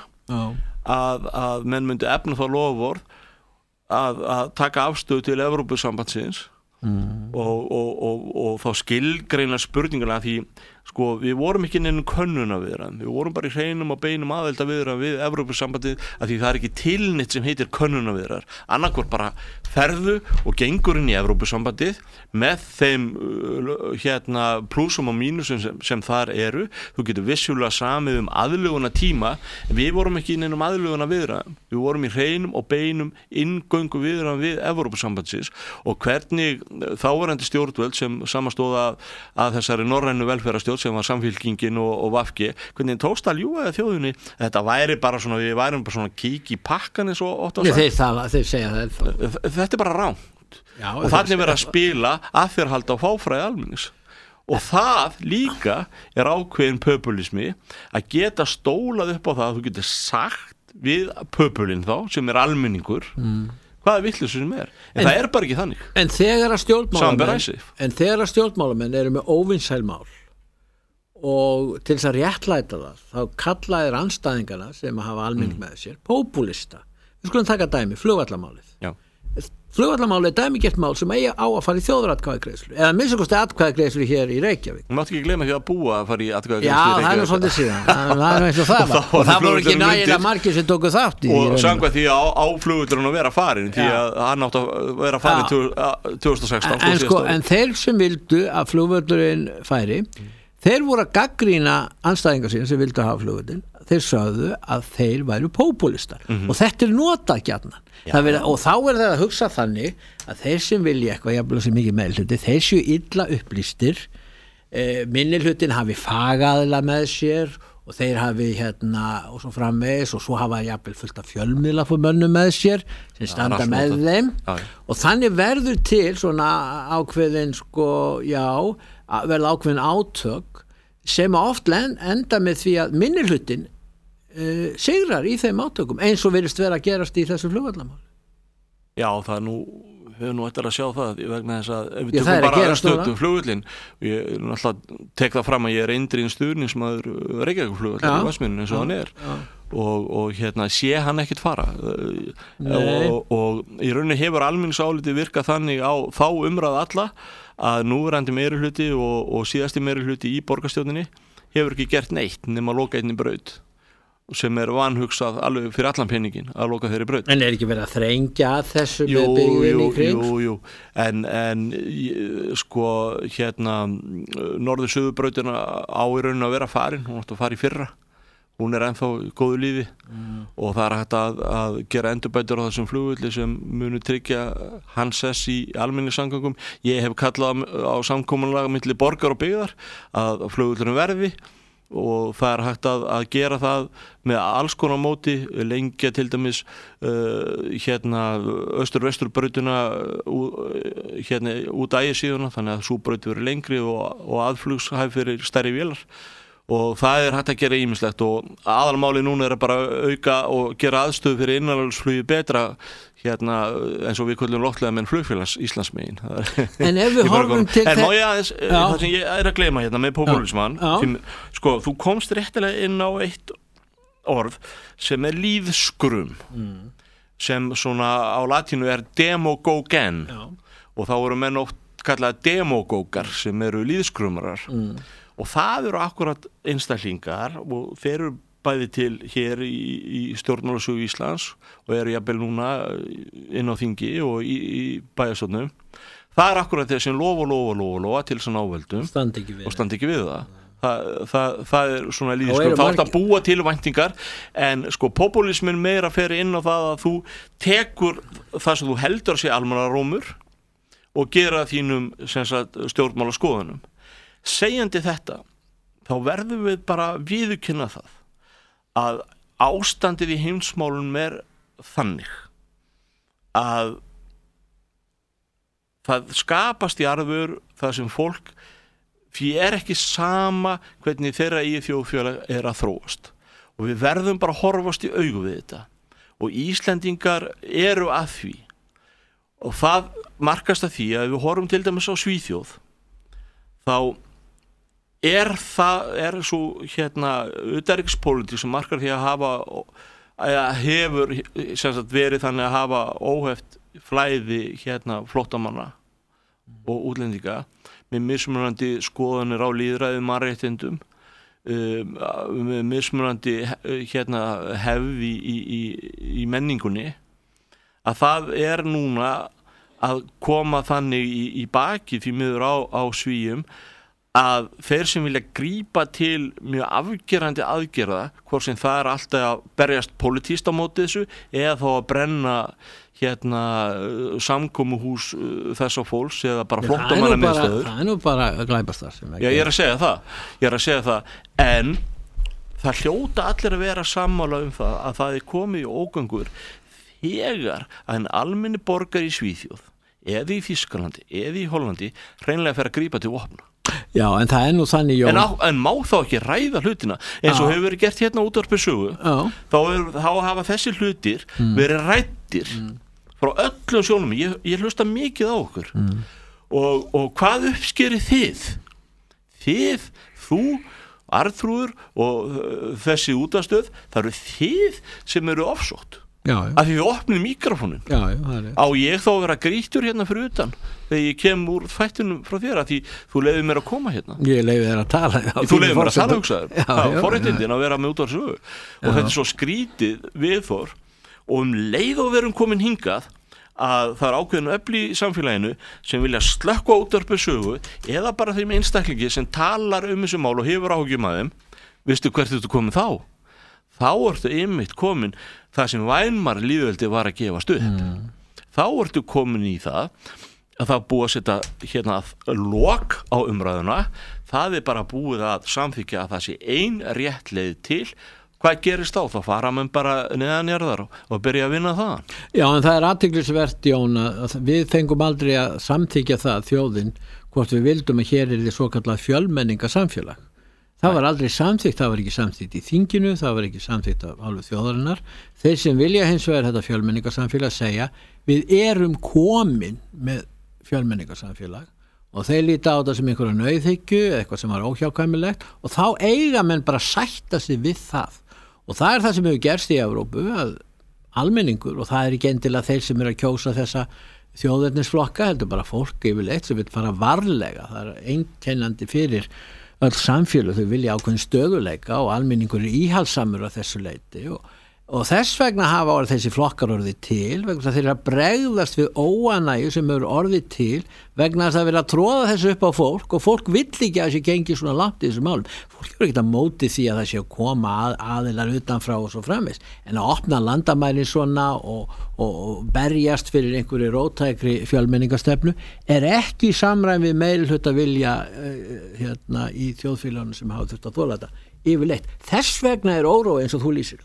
að, að menn myndi efna þá loforð Að, að taka afstöðu til Evrópusambandsins mm. og, og, og, og þá skilgreina spurninguna því sko, við vorum ekki neinum könnunarviðræðum, við vorum bara í hreinum og beinum aðildarviðræðum við Evrópusambandið af því það er ekki tilnýtt sem heitir könnunarviðræður, annarkvort bara ferðu og gengur inn í Evrópusambandið með þeim hérna plúsum og mínusum sem, sem þar eru, þú getur vissulega samið um aðlöguna tíma, en við vorum ekki í neinum aðlöguna viðræðum, við vorum í hreinum og beinum inngöngu viðræðum við Evrópusambandsins og hvernig þáverandi stjórnvöld sem samastóða að þessari norrænu velferðarstjórn sem var Samfylkingin og, og V G, hvernig tókst að ljúga þjóðinni, þetta væri bara svona, við værum bara svona kík í pakkan eins og ótt á Nei, þeir, það, þeir segja það þetta er bara ránt Já, og þannig verið að spila aðfjörhalda á fáfræði almennings og það líka er ákveðin populismi að geta stólað upp á það að þú getur sagt við populinn þá sem er almenningur mm. hvaða vitleysu sem er, en, en það er bara ekki þannig en þegar að stjórnmálamenn en þegar að stjórnmálamenn eru með óvinsæl mál og til þess að réttlæta það þá kalla þeir andstæðingarna sem hafa almenning mm. með sér, populista við skulum taka dæmi, flugvallamálið Já. Flugvallamálið er dæmigert mál sem eigi á að fara í þjóðaratkvæðagreiðslu eða minnst kosti atkvæðagreiðslu hér í Reykjavík Þú mátt ekki gleyma því að búa að fara í atkvæðagreiðslu Já, það er nú svolítið síðan það er eins og það var og það voru ekki nægilega margir sem tóku þátt í og samkvæmt því á, á flugvöllurinn að vera farin því að hann átt að vera farin tvö þúsund og sextán en, sko, en þeir sem vildu að flugvöllurinn færi mm. þeir voru að gagnrýna andstæðingar sín sem vildu hafa flugvöllin þeir sagðu að þeir væru populistar mm-hmm. og þetta er notað gjarnan og þá er það að hugsa þannig að þeir sem vilja eitthvað jafnvel sem mikið meðhluti þeir séu illa upplýstir eh, minnihlutin hafi fagaðla með sér og þeir hafi hérna og svo framvegis og svo hafa jafnvel fullt af fjölmiðla fyrir mönnum með sér sem standa ja, með þeim ja. Og þannig verður til svona ákveðin sko já verða ákveðin átök sem oft enda með því að minnihlutin Uh, sigrar í þeim átökum eins og virðist vera að gerast í þessu flugvallamál Já, það er nú við höfum nú eftir að sjá það vegna þess að ef við Já, tökum bara stöðum flugvöllin ég náttúrulega tek það fram að ég er eindrýn stuðningsmaður Reykjavíkurflugvöllin í Vatnsmýrinni eins og hann er og, og hérna sé hann ekkert fara og, og í rauninni hefur almenningsálitið virkað þannig á þá umræð alla að núverandi meirihluti og, og síðasti meirihluti í borgarstjórninni hefur ekki gert neitt nema að loka einni braut sem er vanhugsað alveg fyrir allan peningin að loka þeirri braut. En er ekki verið að þrengja þessu jú, með byggðinni í kring? Jú, jú, en, en sko hérna norður-suðurbrautina á í rauninu að vera farin, hún átti að fara í fyrra hún er ennþá í góðu lífi mm. og það er hægt að, að gera endurbætur á þessum flugvölli sem munu tryggja hans sess í almenningssamgöngum. Ég hef kallað á samkomulag milli borgar og byggðar að flugvöllurinn verði og það er hægt að, að gera það með alls konar móti, lengja til dæmis uh, hérna austur-vesturbrautuna uh, hérna út ægisíðuna þannig að sú braut verður lengri og, og aðflugshæf fyrir stærri vélar og það er hægt að gera ýmislegt og aðalmáli núna er að bara auka og gera aðstöðu fyrir innanlandsflugi betra hérna eins og við köllum loftlega með flugfélags Íslandsmegin en ef við horfum til en má ég aðeins, það sem ég er að gleyma hérna með populisman sko, þú komst réttilega inn á eitt orð sem er líðskrum mm. sem svona á latínu er demogogen Já. Og þá eru menn oft kallað demogógar sem eru líðskrumarar mm. og það eru akkurat einstaklingar og þeir eru bæði til hér í, í stjórnmálasögu Íslands og eru jafnvel núna inn á þingi og í, í bæjarstjórnum. Það er akkurat þeir sem lofa, lofa, lofa, lofa til þess að návöldum og standi ekki við það. Það, það, það er svona líðskrum, það átt að búa til væntingar en sko populismin meira fer inn á það að þú tekur það sem þú heldur að sé almannarómur og gera þínum sem sagt, stjórnmálaskoðunum. Segjandi þetta, þá verðum við bara viðurkenna það að ástandið í heimsmálunum er þannig að það skapast í arfur það sem fólk því er ekki sama hvernig þeirra í þjóðfélag er að þróast og við verðum bara að horfast í augu við þetta og Íslendingar eru að því og það markast að því að við horfum til dæmis á Svíþjóð þá er það, er svo hérna utanríkispólitík sem markar því að hafa að hefur sem sagt verið þannig að hafa óheft flæði hérna flóttamanna og útlendinga með mismunandi skoðanir á lýðræði mannréttindum, um, með mismunandi hérna, hefð í, í, í menningunni, að það er núna að koma þannig í, í baki því miður á, á Svíum að þeir sem vilja grípa til mjög afgerandi aðgerða, hvort sem það er alltaf að berjast pólitískt á móti þessu eða þá að brenna hérna samkomuhús þessa fólks eða bara flóttamannamiðstöður. Það er nú bara glæpastar sem Já, ég er að segja það. Ég er að segja það. En það hljóta allir að vera sammála um það að það er komið í ógöngur þegar að en almenni borgar í Svíþjóð eða í Þýskalandi eða í Hollandi hreinlega fer að grípa til vopna. Já, en það er nú þannig, Jón. En, á, en má þá ekki ræða hlutina eins og hefur verið gert hérna útvarpi sögu, þá, er, þá hafa þessi hlutir mm. verið ræddir mm. frá öllum sjónum. Ég, ég hlusta mikið á okkur mm. og, og hvað uppskerið þið? Þið, þú, Arnþrúður og uh, þessi útvarpsstöð, það eru þið sem eru ofsótt. Já, já. Að því við opnum mikrofónin já, já, á ég þá að vera grýttur hérna fyrir utan þegar ég kem úr þættinum frá þér að því þú leiðir mér að koma hérna ég leiði þér að tala já, þú leiðir mér að tala hugsaður forréttindin að vera með út á sögu og þetta er svo skrítið viðþór og um leið og verum komin hingað að það er ákveðin öfli í samfélaginu sem vilja slökkva útvarpi sögu eða bara þeim einstaklingi sem talar um þessu mál og hefur áhugjum að þeim veistu hvert þetta komið þá þá ertu einmitt komin það sem Weimar lýðveldi var að gefast upp mm. þá ertu komin í það að það búið að setja hérna lok á umræðuna það er bara búið að samþykja að það sé ein rétt leið til hvað gerist þá? Þá fara menn bara neðanjarðar og, og byrja að vinna það Já, en það er athyglisvert, Jón, að við fengum aldrei að samþykja það þjóðin hvort við vildum að hér er því svo kallað fjölmenningasamfélag Það var aldrei samþykkt, það var ekki samþykkt í þinginu, það var ekki samþykkt af hálfu þjóðarinnar. Þeir sem vilja hins vegar þetta fjölmenningarsamfélag segja, við erum komin með fjölmenningarsamfélag og þeir líta á þetta sem einhverja nauðhyggju, eitthvað sem var óhjákvæmilegt og þá eiga menn bara sætta sig við það. Og það er það sem hefur gerst í Evrópu, að almenningur, og það er ekki endilega þeir sem eru að kjósa þessa þjóðernisflokka, heldur bara fólk yfirleitt sem vil fara varlega, það er einkennandi fyrir öll samfélag, þau vilja ákveðin stöðuleika og almenningur er íhalsamur á þessu leiti og, og þess vegna hafa orðið þessi flokkar orðið til vegna þeir eru að bregðast við óanægju sem eru orðið til vegna þess að vera að tróða þessu upp á fólk og fólk vill ekki að þessi gengi svona langt í þessu málum. Fólk er ekki að móti því að það sé að koma að, aðilar utanfrá og svo framvis en að opna landamærin svona og, og, og berjast fyrir einhverju róttækri fjölmenningastefnu er ekki samræmi við meirihluta vilja uh, hérna í þjóðfélaginu sem hafa þurft að þola þetta yfirleitt. Þess vegna er órói eins og þú lýsir.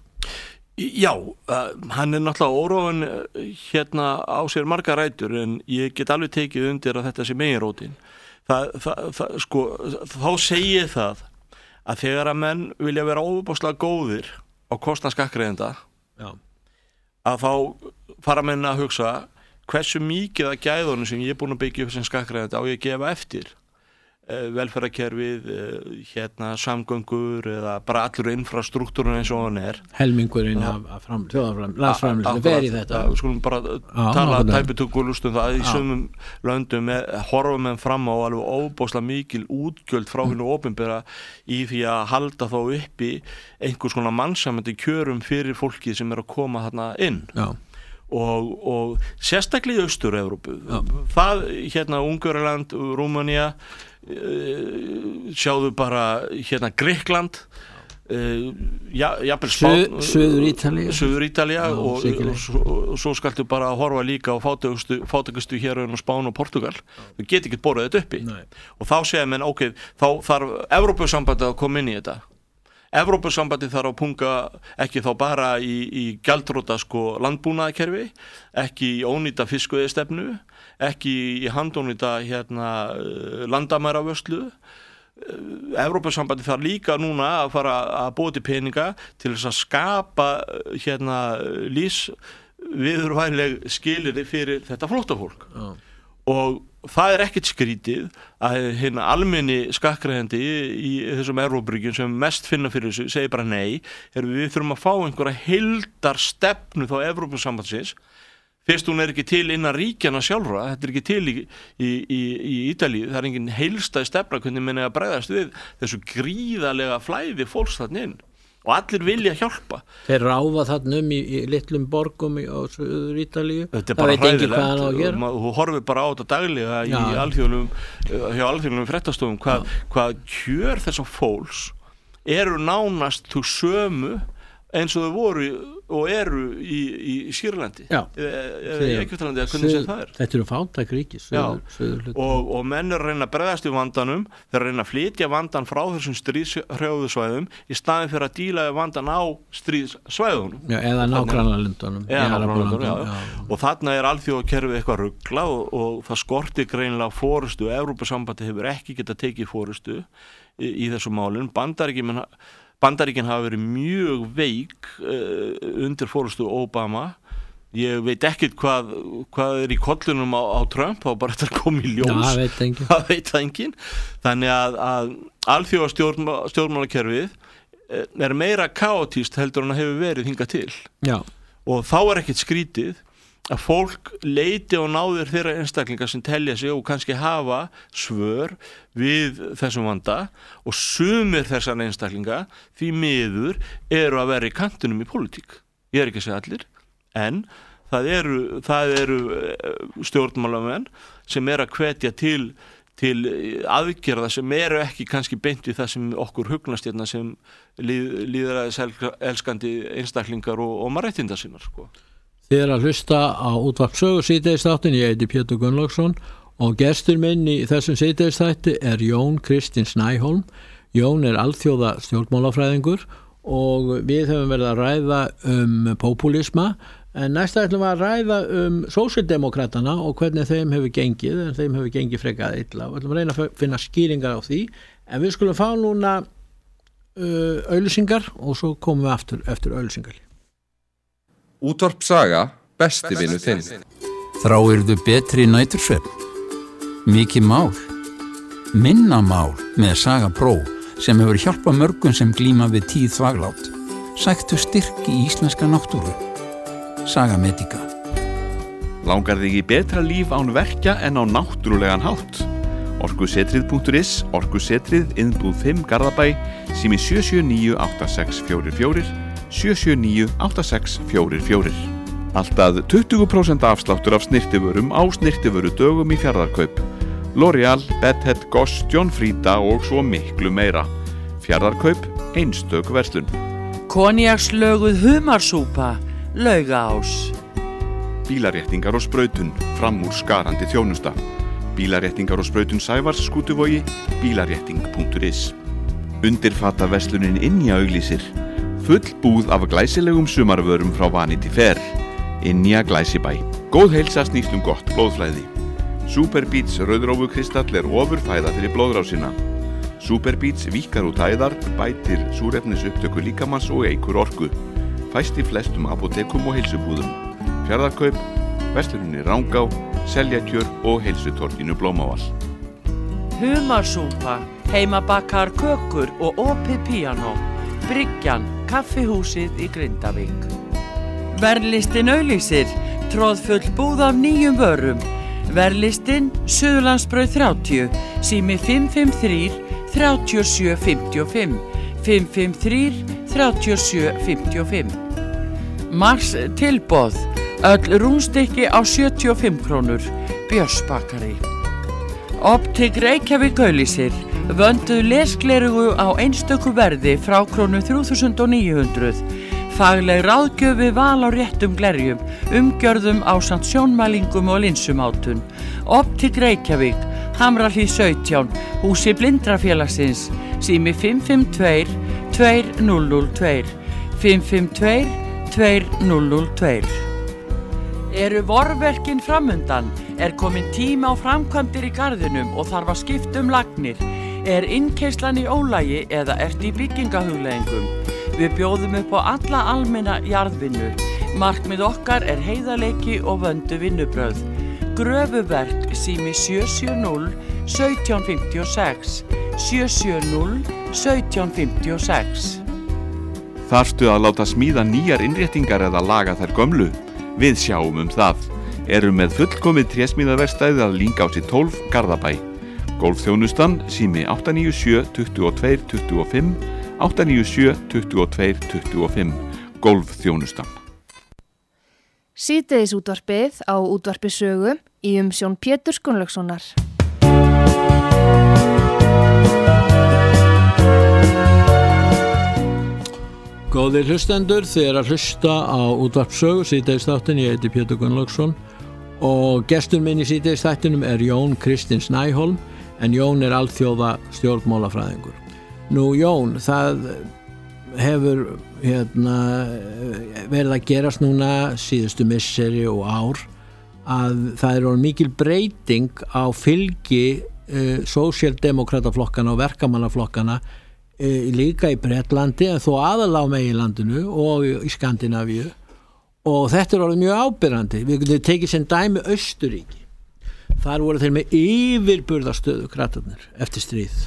Já, uh, hann er náttúrulega óróin uh, hérna á sér margar rætur en ég get alveg tekið undir að þetta sé meginrótin. Það, það, það, sko, þá segi það að þegar að menn vilja vera óbúslega góðir á kostnað skattgreiðenda að þá fara menn að hugsa hversu mikið af gæðunum sem ég er búin að byggja upp sem skattgreiðenda á ég að gefa eftir velferðarkerfið, hérna samgöngur eða bara allur infrastruktúrun eins og hann er helmingurinn af, af fram, landsframleiðslu fer í þetta við skulum bara á, tala tæpituggulustum það í sumum löndum horfum við fram á alveg óbúslega mikil útgjöld frá hinu opinbera í því að halda þá uppi einhvers konar mannsæmandi kjörum fyrir fólki sem er að koma þarna inn Já. Og, og sérstaklega í Austur-Evrópu það hérna Ungverjaland, Rúmenía sjáðu bara hérna Grikkland uh, ja, Spán, Suður-Ítalía Suður-Ítalía Já, og, og, og, og svo skaltu bara horfa líka á fátækustu hér á Spán og Portugal þau get ekki borðið þetta uppi Nei. Og þá segja menn ok, þá þarf Evrópusambandið að koma inn í þetta Evrópusambandið þarf að punga ekki þá bara í, í gjaldróta sko landbúnaðarkerfi, ekki í ónýta fiskveiðistefnu, ekki í handónýta hérna landamæravörslu. Evrópusambandið þarf líka núna að fara að búa til peninga til þess að skapa hérna lífsviðurvænleg skilyrði fyrir þetta flóttafólk. Já. Og það er ekkert skrítið að hérna almenni skattgreiðandi í, í þessum Evrópuríkjum sem mest finna fyrir þessu segir bara nei, er við þurfum að fá einhverja heildarstefnu þá Evrópusambandsins fyrst hún er ekki til innan ríkjana sjálfra, þetta er ekki til í, í, í, í Ítalíu, það er engin heilstæð stefna hvernig menn er að bregðast við þessu gríðarlega flæði fólks þarna inn og allir vilja hjálpa. Þeir ráfa þarna um í, í litlum borgum í, á Suður Ítalíu. Þetta er bara hræðilegt. Þú horfir bara á þetta daglega í alþjóðlegum hjá alþjóðlegum fréttastofum hvað, hvað kjör þessa fólks eru nánast þú sömu eins og þau voru og eru í, í Sýrlandi eða í Egyptalandi eða hvernig sem það er. Þetta eru fátæk ríki og, og menn er að reyna að bregðast við vandanum, þeir reyna að flytja vandan frá þessum stríðshrjáðu svæðum í staðin fyrir að díla við vandan á stríðssvæðunum já, eða nágrannalöndunum og þarna er alþjóðakerfið eitthvað ruglað og, og það skorti greinilega fórustu og Evrópusambandi hefur ekki getað tekið fórustu í, í þessu málun. Bandaríkin Bandaríkin hafa verið mjög veik uh, undir fórustu Obama. Ég veit ekkert hvað, hvað er í kollunum á, á Trump, þá bara þetta er komið í ljós. Já, það veit enginn. Það veit enginn. Þannig að, að alþjóða stjórnmál, stjórnmálakerfið er meira kaotíst heldur en að hefur verið hingað til. Já. Og þá er ekkert skrítið að fólk leiti á náðir þeirra einstaklingar sem telja sig og kannski hafa svör við þessum vanda og sumir þessar einstaklinga því miður eru að vera í kantinum í pólitík. Ég er ekki að segja allir, en það eru, það eru stjórnmálamenn sem er að hvetja til, til aðgerða sem eru ekki kannski beint við það sem okkur hugnast hérna sem líð, líðræðis elskandi einstaklingar og, og mannréttinda sinnar, sko. Þið er að hlusta á útvarp sögu síðdegisþáttin, ég heiti Pétur Gunnlaugsson og gestur minn í þessum síðdegisþætti er Jón Kristinn Snæholm. Jón er alþjóða stjórnmálafræðingur og við höfum verið að ræða um popúlisma en næsta ætlum við að ræða um sósíaldemókratana og hvernig þeim hefur gengið, en þeim hefur gengið frekar illa og ætlum að reyna að finna skýringar á því en við skulum fá núna uh, auglýsingar og svo komum við aftur eftir auglýsingar. Útvarp Saga, besti vinur þinn. Þráirðu betri nætursvefn? Mikið mál? Minna mál með Saga Pro sem hefur hjálpað mörgum sem glíma við tíð þvaglát. Sæktu styrk í íslenska náttúru. Saga Medica. Langar þig í betra líf án verkja en á náttúrulegan hátt? Orkusetrið punktur is, Orkusetrið, innbúð fimm Garðabæ, sími sjö sjö níu átta sex fjögur fjögur sjö sjö níu átta sex fjögur fjögur. Alltaf tuttugu prósent afsláttur af snirtivörum á snirtivöru dögum í Fjarðarkaup. L'Oreal, Bedhead, Goss, John Frieda og svo miklu meira. Fjarðarkaup, einstök verslun. Konjakslöguð humarsúpa, Laugaás. Bílaréttingar og sprautun, fram úr skarandi þjónusta. Bílaréttingar og sprautun Sævars, Skútuvogi, bílarétting punktur is. Undirfata verslunin Inja auglýsir. Full búð af glæsilegum sumarvörum frá Vanity Fair. Inja Glæsibæ. Góð heilsa snýst um gott blóðflæði. Superbeats rauðrófukristall er ofurfæða fyrir blóðrásina. Superbeats víkkar út æðar, bætir súrefnisupptöku líkamans og eykur orku. Fæst í flestum apótekum og heilsubúðum. Fjarðarkaup, versluninni Rangá, Seljakjör og heilsutorginu Blómávall. Humarsúpa, heimabakar kökur og opið píanó. Bryggjan, kaffihúsið í Grindavík. Verðlistin auglýsir, tróðfull búð af nýjum vörum. Verðlistin, Suðurlandsbraut þrjátíu, sími fimm fimm þrjú, þrjú sjö fimm fimm, fimm fimm þrjú, þrjú sjö fimm fimm. Mars tilboð, öll rúnstykki á sjötíu og fimm krónur, Björns bakari. Optik Reykjavík auglýsir, vönduð lesglerugu á einstöku verði frá krónu þrjú þúsund níu hundruð. Fagleg ráðgjöf við val á réttum glerjum, umgjörðum ásamt sjónmælingum og linsumátun. Optik Reykjavík, Hamrahlíð sautján, húsi Blindrafélagsins, sími fimm fimm tvö, tvö núll núll tvö, fimm fimm tvö, tvö núll núll tvö. Eru vorverkin framundan? Er komin tíma á framkvæmdir í garðinum og þarf að skipta um lagnir? Er innkeyrslan í ólagi eða ert í byggingahugleiðingum? Við bjóðum upp á alla almenna jarðvinnu. Markmið okkar er heiðarleiki og vöndu vinnubrögð. Gröfuverk sími sjö sjö núll, sautján fimmtíu og sex, sjö sjö núll, sautján fimmtíu og sex. Þarftu að láta smíða nýjar innréttingar eða laga þær gömlu? Við sjáum um það. eru með fullkomið trésmíðaverkstæði að Lyngási tólf Garðabæ. Golfþjónustan sími átta níu sjö, tuttugu og tveir, tuttugu og fimm, átta níu sjö, tuttugu og tveir, tuttugu og fimm. Golfþjónustan. Síðdegis útvarpið á útvarpi sögu í umsjón Péturs Gunnlaugssonar. Góðir hlustendur, þið er að hlusta á útvarpsögu síðdegisþáttin, ég heiti Pétur Gunnlaugsson og gestur minn í síðdegisþáttinum er Jón Kristinn Snæholm, en Jón er alþjóða stjórnmálafræðingur. Nú Jón, það hefur hérna, verið að gerast núna síðustu misseri og ár að það er orðin mikil breyting á fylgi uh, sósíaldemókrataflokkana og verkamannaflokkana líka í Bretlandi en þó aðalega á meginlandinu og í Skandinavíu og þetta er orðið mjög ábyrrandi. Við getum tekið sem dæmi Austurríki. Þar voru þeir með yfirburðastöðu kratarnir eftir stríð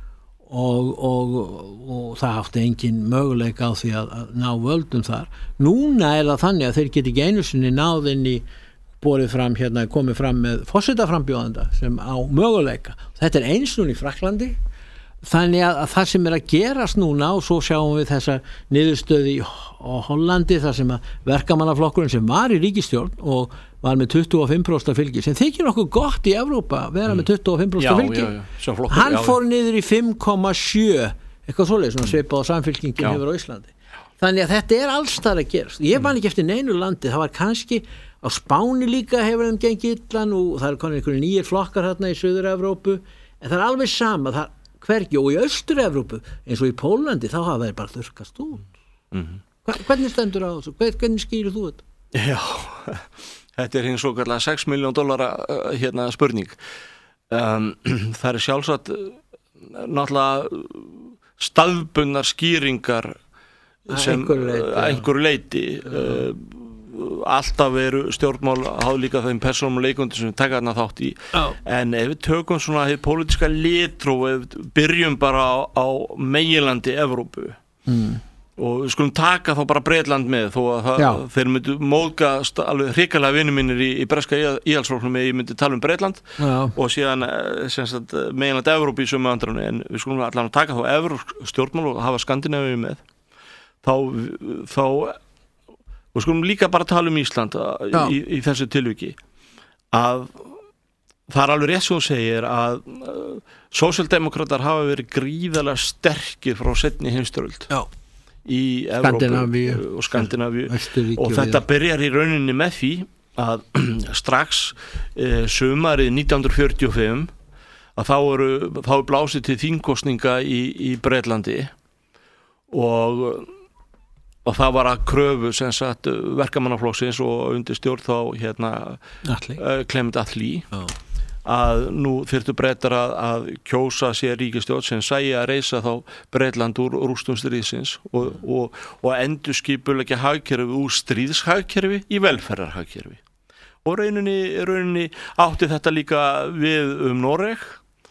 og, og, og það átti engin möguleika á því að, að ná völdum þar. Núna er það þannig að þeir geti ekki einu sinni náð inn í borið fram hérna, komið fram með forsetaframbjóðanda sem á möguleika. Þetta er eins núna í Frakklandi. Þannig að, að það sem er að gerast núna og svo sjáum við þessa niðurstöðu í Hollandi þar sem að verkamannaflokkurinn sem var í ríkisstjórn og var með tuttugu og fimm prósent fylgi sem þykir nokkuð gott í Evrópa að vera mm. með tuttugu og fimm prósent fylgi já, já, flokkur, hann já, fór niður í fimm komma sjö eitthvað svoleiðis svona svipað á samfylkingin hefur á Íslandi. Þannig að þetta er alls þar að gerast. Ég man ekki eftir neinu landi, það var kannski á Spáni líka hefur þeim gengið illa og það er konin einhverju nýjir flokkar hérna í Suður-Evrópu en það er alveg sama það hvergi og í Austur-Evrópu eins og í Pólandi þá hafa þeir bara þurrkast út. Mm-hmm. Hvernig stendur á þessu? Hvernig skýrir þú þetta? Já, þetta er hins og kallega sex milljón dollara uh, hérna spurning. Um, það er sjálfsagt uh, náttúrulega staðbundnar skýringar sem að einhverju leyti uh, alltaf veru stjórnmál hafa líka þeim persónum og leikundi sem taka þarna þátt í oh. en ef við tökum svona hefur pólitíska litru og ef við byrjum bara á, á meginlandi Evrópu mm. og við skulum taka þá bara Bretland með þó að það, þeir myndu móðgast alveg hrikalega vinir mínir í, í breska íhaldsflokknum ef ég myndi tala um Bretland Já. Og síðan meginlandi Evrópu í sömu andranu en við skulum allan taka þá evrópsk stjórnmál og hafa Skandinavíu með þá, þá og skulum líka bara tala um Ísland í, í þessu tilviki að það er alveg rétt sem þú segir að uh, sósíaldemókratar hafa verið gríðarlega sterkir frá seinni heimsstyrjöld í Evrópu og Skandinavíu og þetta byrjar í rauninni með því að strax uh, sumarið nítján fjörutíu og fimm að þá eru þá er blásið til þingkosninga í, í Bretlandi og og það var að kröfu sem sagt verkamannaflokksins og undir stjórn þá hérna uh, Clement Attlee oh. að nú þyrftu Bretar að, að kjósa sér ríkisstjórn sem sæi að reisa þá Bretland úr rústum stríðsins og, og, og endurskipuleggja hagkerfi úr stríðshagkerfi í velferðarhagkerfi og rauninni, rauninni átti þetta líka við um Noreg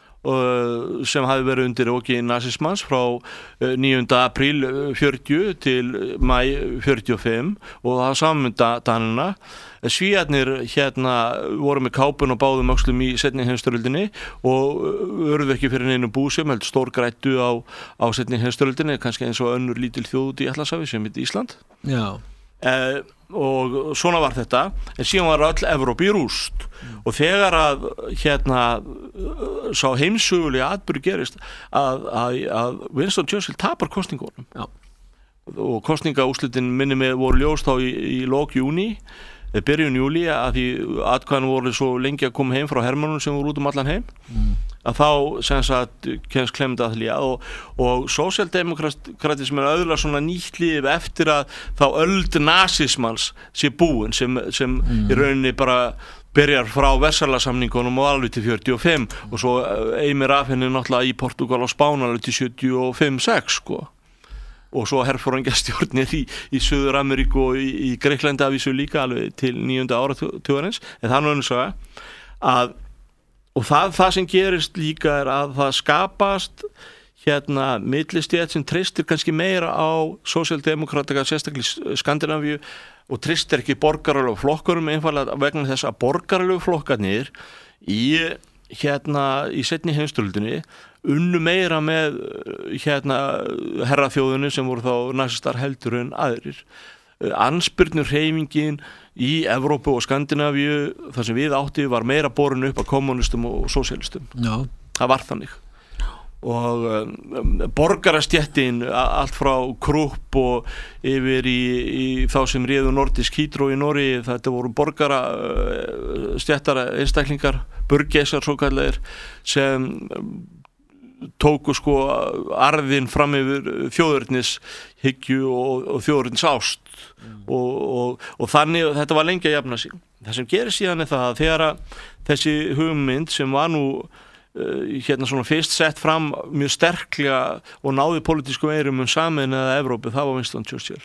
sem hafi verið undir oki nasismans frá níunda apríl fjörutíu til maí fjörutíu og fimm og það sammynda Danina. Svíarnir hérna voru með kápun og báðum öxlum í seinni heimsstyrjöldinni og urðu ekki fyrir neinu búsum, heldur stórgrættu á, á seinni heimsstyrjöldinni, kannski eins og önnur lítil þjóð út í Atlantshafi sem heit Ísland. Já. Eh, og svona var þetta en síðan var öll Evrópu í rúst mm. og þegar að hérna sá heimsögulega atburður gerist að, að, að Winston Churchill tapar kosningunum Já. Og kosningaúrslitin minni með voru ljós þá í, í lok júní byrjun júlí að því atkvæðan voru svo lengi að koma heim frá hermannum sem voru út um allan heim mm. að þá sem sagt kemst Clement Attlee og, og sósíaldemókratismi er öðrulega svona nýtt líf eftir að þá öld nasismans sé búin sem, sem mm. í rauninni bara byrjar frá Versailles-samningunum og alveg til fjörutíu og fimm og svo eimir af henni náttúrulega í Portúgal og Spán alveg til sjötíu og fimm sex sko og svo herforingjastjórnir í, í Suður-Ameríku og í, í Greiklandi af þessu líka alveg til níunda áratugarins en það er nú önnur saga að og það, það sem gerist líka er að það skapast hérna millistétt sem treystir kannski meira á sósíaldemókratika, sérstaklega Skandinavíu og treystir ekki borgaralegu flokkurum einfallega vegna þess að borgaralegu flokkarnir í hérna í seinni heimsstyrjöldinni unnu meira með hérna herraþjóðinu sem voru þá nasistar heldur en aðrir. Andspyrnur hreyfingin í Evrópu og Skandinavíu þar sem við átti var meira borin upp af kommunistum og sósíalistum. Já. Það var þannig. Og um, borgarastjettin allt frá Krupp og yfir í, í þá sem réðu Nordisk Hydro í Noregi, þetta voru borgarastjettara einstaklingar, burgesar svo kallar sem tóku sko arðin fram yfir þjóðurnishyggju og, og þjóðurnis ást mm. og, og, og þannig þetta var lengi að jafna sig. Það sem gerir síðan er það að þegar að þessi hugmynd sem var nú uh, hérna svona fyrst sett fram mjög sterklega og náði pólitískum eirum um sameinaða Evrópu, það var Winston Churchill,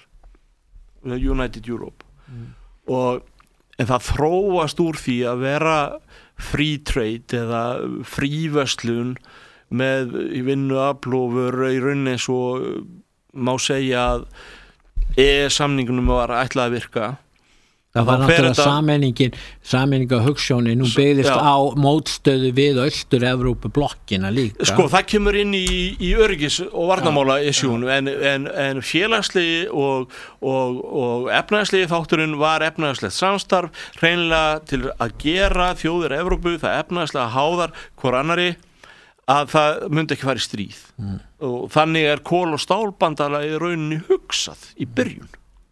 United Europe mm. og en það þróast úr því að vera free trade eða fríverslun með vinnuafl og vöru í rauninni eins og má segja að E E S-samningunum var ætlað að virka. Það var náttúrulega þetta... sameiningin, sameininga hugssjónin, nú byggðist á mótstöðu við Austur-Evrópu blokkina líka. Sko, það kemur inn í, í öryggis- og varnarmála issue en, en, en félagslegi og, og, og efnahagslegi þátturinn var efnahagslegt samstarf, hreinlega til að gera þjóðir Evrópu, það efnahagslega háðar hvor annari, að það myndi ekki fara í stríð mm. og þannig er kol- og stálbandalagi í rauninni hugsað í byrjun.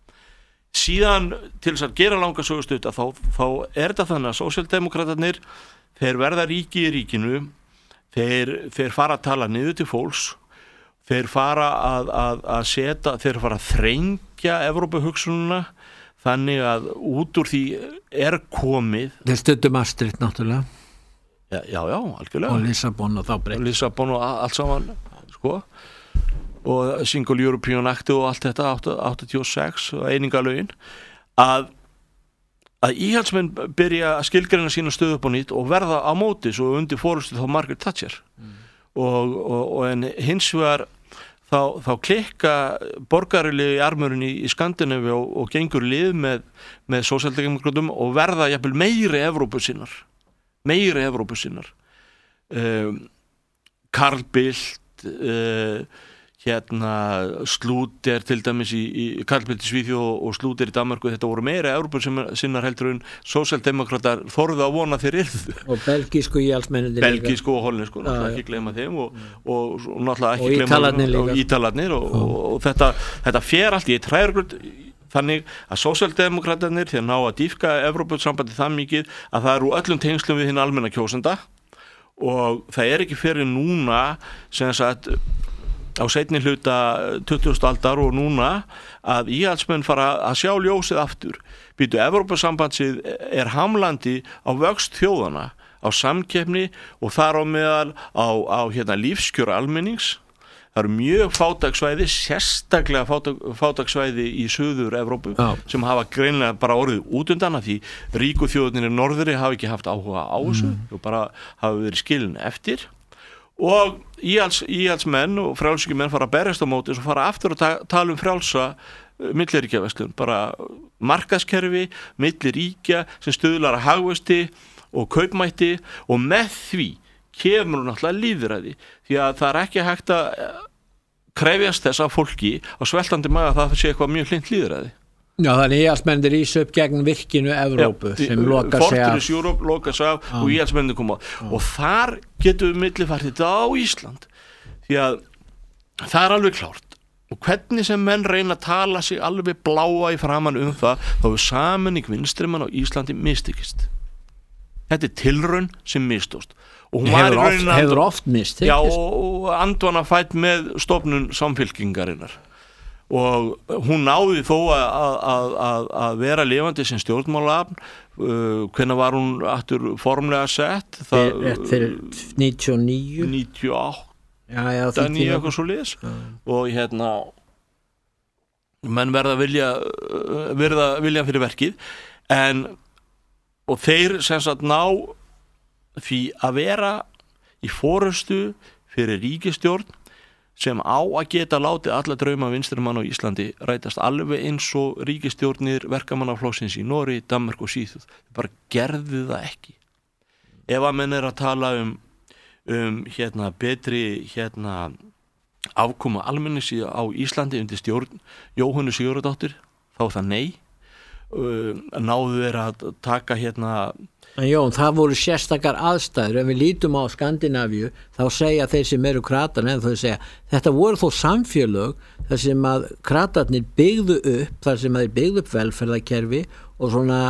Síðan til þess að gera langa sögustutt að þá, þá er þetta þannig að sósíaldemókratarnir þeir verða ríki í ríkinu, þeir, þeir fara að tala niður til fólks, þeir fara að, að, að setja, þeir fara að þrengja Evrópuhugsununa þannig að út úr því er komið. Þeir stuttu Maastricht náttúrulega. Já, já, já, algjörlega. Og Lissabon og þá breytt. Lissabon og allt saman, sko. Og Single European Act og allt þetta, áttatíu og sex og einingalögin, að, að íhaldsmenn byrja að skilgreina sína stöðu upp á nýtt og verða á móti svo undir forystu þá Margaret Thatcher. Mm. Og, og, og en hins vegar þá, þá klikka borgarilegi armurinn í, í Skandinavíu og, og gengur lið með, með sósíaldemókrötum og verða jafnvel meiri Evrópu sinnar. meiri Evrópu sinnar um, Carl Bildt uh, hérna Slúter til dæmis í, í Carl Bildt í Svíþjóð og, og Slúter í Danmarku, þetta voru meiri Evrópu sinnar heldur en sósíaldemókratar þorðu að vona þeir yrðu og belgísku íhaldsmennir belgísku og hollensku, náttúrulega ekki gleyma þeim og, og, og náttúrulega ekki og gleyma og ítalarnir og, og, og þetta, þetta fer allt í eitt hræðurgröld þannig að sósíaldemókratarnir þeir ná að dýpka Evrópusambandi það mikið að það eru öllum tengslum við hinn almenna kjósenda og það er ekki fyrir núna sem sagt á seinni hluta tuttugustu aldar og núna að íhaldsmenn fara að sjá ljósið aftur. Býtu Evrópusambandsið er hamlandi á vöxt þjóðana, á samkeppni og þar á meðal á, á hérna lífskjör almennings. Það eru mjög fátæksvæði, sérstaklega fátæk, fátæksvæði í Suður Evrópu Já. Sem hafa greinlega bara orðið út undan að því ríku þjóðirnir í norðri hafa ekki haft áhuga á þessu mm. og bara hafa verið skilin eftir og íhalds, íhaldsmenn og frjálsíki menn fara að berjast á móti og fara aftur að ta tala um frjálsa milliríkjaverslun, bara markaðskerfi, milliríkja sem stuðlar að hagvexti og kaupmætti og með því kemur náttúrulega lýðræði því að það er ekki hægt að krefjast þess að fólki á sveltandi maga að það sé eitthvað mjög hlynnt lýðræði. Já, þannig íhaldsmennir rísa upp gegn virkinu Evrópu Já, sem loka sig af Fortress Europe loka sig af og íhaldsmennir koma og þar getum við millifært þetta á Ísland því að það er alveg klárt og hvernig sem menn reyna að tala sig alveg bláa í framan um það þá er sameining vinstrimann á Íslandi mistekist. Þetta er tilraun sem mistókst og hún hefur, var oft, hefur oft mist já og andvana fætt með stofnun samfylkingarinnar og hún náði þó að, að, að, að vera lifandi sem stjórnmálaafl uh, hvenær var hún aftur formlega sett það eftir níutíu og níu níutíu og átta já, já, það nýja eitthvað svo liðs og hérna menn verða vilja verða vilja fyrir verkið en og þeir sem sagt ná því að vera í forystu fyrir ríkisstjórn sem á að geta látið alla drauma vinstri manna á Íslandi rætast alveg eins og ríkisstjórnir verkamannaflokksins í Noregi, Danmörku og Svíþjóð. Bara gerðu það ekki. Ef að menn er að tala um, um hérna, betri hérna, afkoma almennis á Íslandi undir stjórn Jóhönnu Sigurðardóttur, þá er það nei. Uh, náðu þeir að taka hérna En Jón, það voru sérstakar aðstæður. Ef við lítum á Skandinavíu þá segja þeir sem eru kratar en þau segja, þetta voru þó samfélög þar sem að kratarnir byggðu upp, þar sem að þeir byggðu upp velferðarkerfi og svona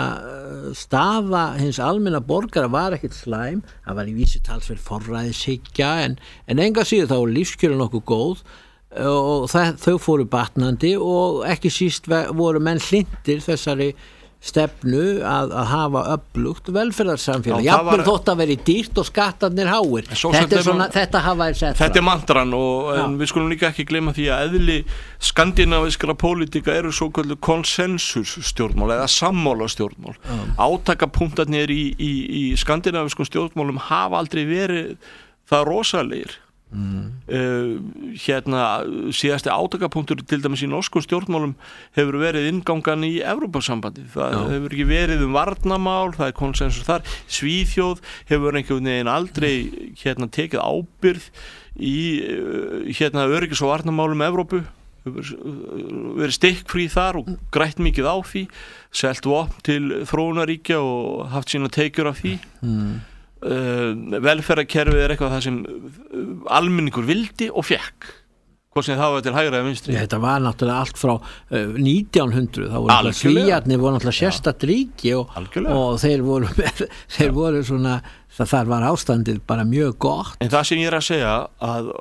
staða hins almenna borgara var ekkert slæm, það var í vísi talsverð forræðishyggja en, en enga síður þá var lífskjörin nokkuð góð og það, þau fóru batnandi og ekki síst voru menn hlindir þessari stefnu að, að hafa öflugt velferðarsamfélag. Jafnvel þótt að veri dýrt og skattarnir háir. Þetta er svona, þetta hafa er sett. Þetta er mantran og en við skulum líka ekki gleyma því að eðli skandinavískra pólitíka eru svo kallu konsensus stjórnmál eða sammála stjórnmál. Mm. Átakapunktarnir í, í, í skandinavískum stjórnmálum hafa aldrei verið það rosalegir. Mm. Uh, hérna síðasti átakapunktur til dæmis í norskum stjórnmálum hefur verið inngangan í Evrópusambandið, það Já. hefur ekki verið um varnarmál, það er konsensus þar. Svíþjóð hefur einhvern veginn aldrei hérna tekið ábyrgð í uh, hérna öryggis- og varnarmálum Evrópu, hefur verið stikkfrí þar og grætt mikið á því, selt vopn til þróunaríkja og haft sína tekjur af því. Mm. Uh, velferðarkerfið er eitthvað það sem almenningur vildi og fekk, hvort sem það var til hægra eða vinstri. Ja, þetta var náttúrulega allt frá uh, nítján hundruð, þá voru Svíarnir voru náttúrulega sérstakt ríki og, og þeir voru þeir voru svona, það þar var ástandið bara mjög gott. En það sem ég er að segja að,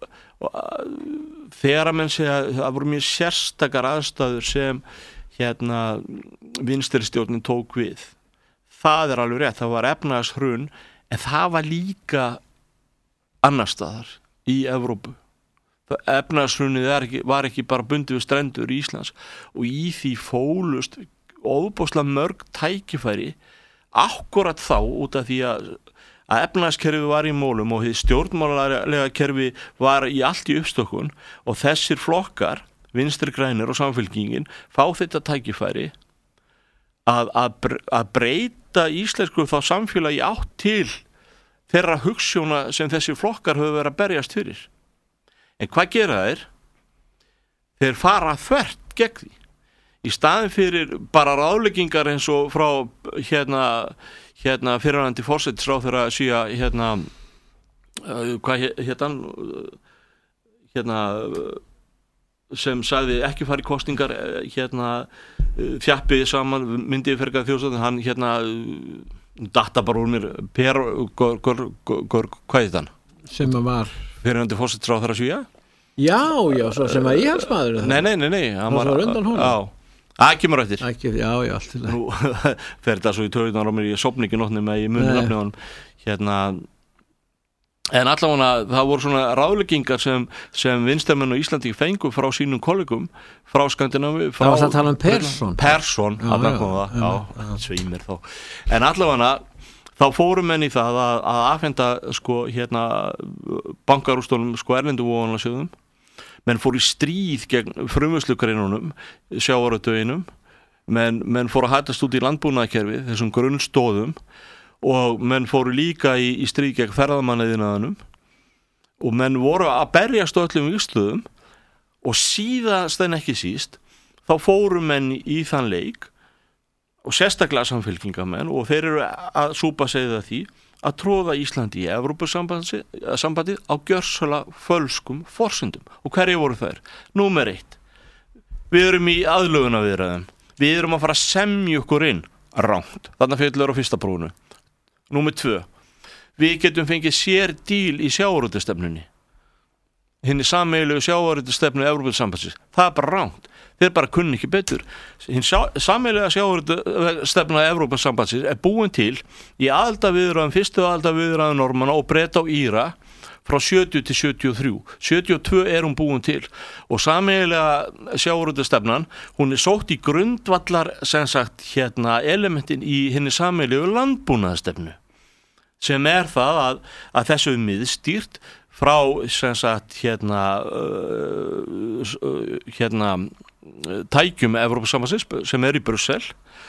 að þegar að menn segja það voru mjög sérstakar aðstæður sem hérna vinstri stjórnin tók við, það er alveg rétt, það var efnahagshrun en það var líka annar staðar í Evrópu. Efnahagshrunið ekki, var ekki bara bundið við strendur í Íslands og í því fólust ofboðslega mörg tækifæri akkurat þá út af því að, að efnahagskerfi var í mólum og því stjórnmálalega kerfi var í allt í uppstokkun og þessir flokkar, vinstri grænir og samfylkingin, fá þetta tækifæri að, að, að breyta íslensku þá samfélagi átt til þeirra hugsjóna sem þessi flokkar höfðu verið að berjast fyrir. En hvað gera þeir? Þeir fara þvert gegn því. Í staðin fyrir bara ráðleggingar eins og frá hérna, hérna fyrirvændi forsætisráðherra síða hérna, uh, hvað hérna, hérna sem sagði ekki fara í kosningar hérna þjappið saman myndið fyrir þjóðstöðin, hann hérna datta bara úr mér Per hvað er þann? Sem að var fyrirvændi forsætisráðherra síða? Já, já, svo sem að íhaldsmaður. Nei, nei, nei, nei hann var undan honum. Já, það kemur eftir. Ekki, já, já, allt til það. Nú fer þetta svo í taugunar á mér, ég sopni ekki nótni með í munni nafni honum. Hérna, en allavega það voru svona ráðleggingar sem, sem vinstramenn og Íslandi fengu frá sínum kollegum, frá Skandinavíu. Það var það að tala um Persson. Persson, hann kom það, já, já sveimir þá. En allavega þá fórum menn í það að, að afhenda sko hérna bankarústunum sko erlendu vogunarsjóðum, menn fór í stríð gegn frumvörslugreinunum, sjávarútveginum, menn, menn fór að hættast út í landbúnaðarkerfið, þessum grunnstóðum og menn fóru líka í, í stríð gegn ferðamanniðinaðanum og menn voru að berjast á öllum vígstöðum og síðast en ekki síst þá fóru menn í þann leik og sérstaklega samfylkingamenn og þeir eru að súpa segja því að tróða Íslandi í Evrópusambandið á gjörsamlega fölskum forsendum. Og hverju voru þær? Númer eitt. Við erum í aðlögunarviðræðum. Við erum að fara að semja okkur inn. Rangt. Þarna fellur á fyrsta prófinu. Númer tvö. Við getum fengið sér díl í sjávarútvegsstefnunni. Hinni sameiginlegu sjávarútvegsstefnu Evrópusambandsins. Það er bara rangt. Þeir bara kunni ekki betur. Hinn sameiginlega sjávarútvegsstefna Evrópusambandsins er búin til í aðildarviðræðum, fyrstu aðildarviðræðum Normanna og Breta og Íra frá sjötíu til sjötíu og þrjú. sjötíu og tvö er hún búin til og sameiginlega sjávarútvegsstefnan, hún er sótt í grundvallar sem sagt hérna elementin í hinni sameiginlegu landbúnaðarstefnu sem er það að, að þessu er miðstýrt frá sem sagt hérna uh, hérna tækjum Evrópusambandsins sem er í Brussel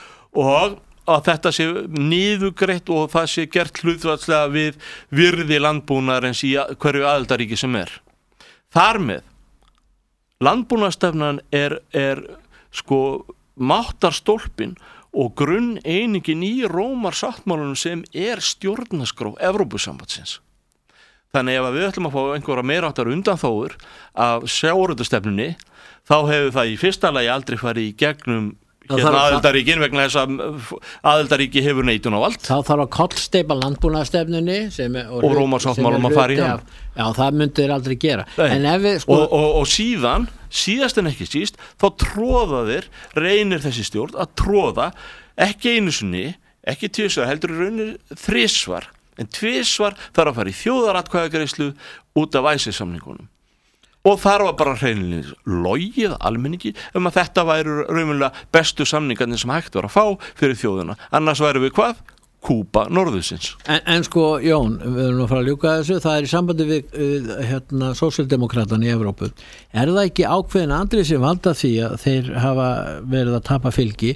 og að þetta sé niðugreitt og það sé gert hlutfallslega við virði landbúnaðarins í hverju aðildarríki sem er. Þar með landbúnaðarstefnan er, er sko máttarstólpin og grunn einingin í Rómarsáttmálanum sem er stjórnarskrá Evrópusambandsins. Þannig ef við ætlum að fá einhverja meiráttar undanþágur af sjávarútvegsstefnunni þá hefur það í fyrsta lagi aldrei farið í gegnum hérna aðildaríkin vegna þess að aðildaríki hefur neitun á allt. Þá þarf að kollsteypa landbúnaðarstefnunni og, og Rómarsáttmálanum að fara í hann. Já, það myndu þeir aldrei gera. En ef við, sko... og, og, og síðan, síðast en ekki síst, þá tróða þeir, reynir þessi stjórn að tróða ekki einu sinni, ekki tvisvar, heldur reynir þrisvar, en tvisvar þarf að fara í þjóðaratkvæðagreiðslu út af æsisamningunum. Og þar var bara hreinlega logið almenningi um að þetta væru raunverulega bestu samningarnir sem hægt var að fá fyrir þjóðuna. Annars væru við hvað? Kúba norðursins. En, en sko, Jón, við erum að fara að ljúka þessu, það er í sambandi við uh, hérna, sósíaldemókratan í Evrópu. Er það ekki ákveðin andri sem valda því að þeir hafa verið að tapa fylgi?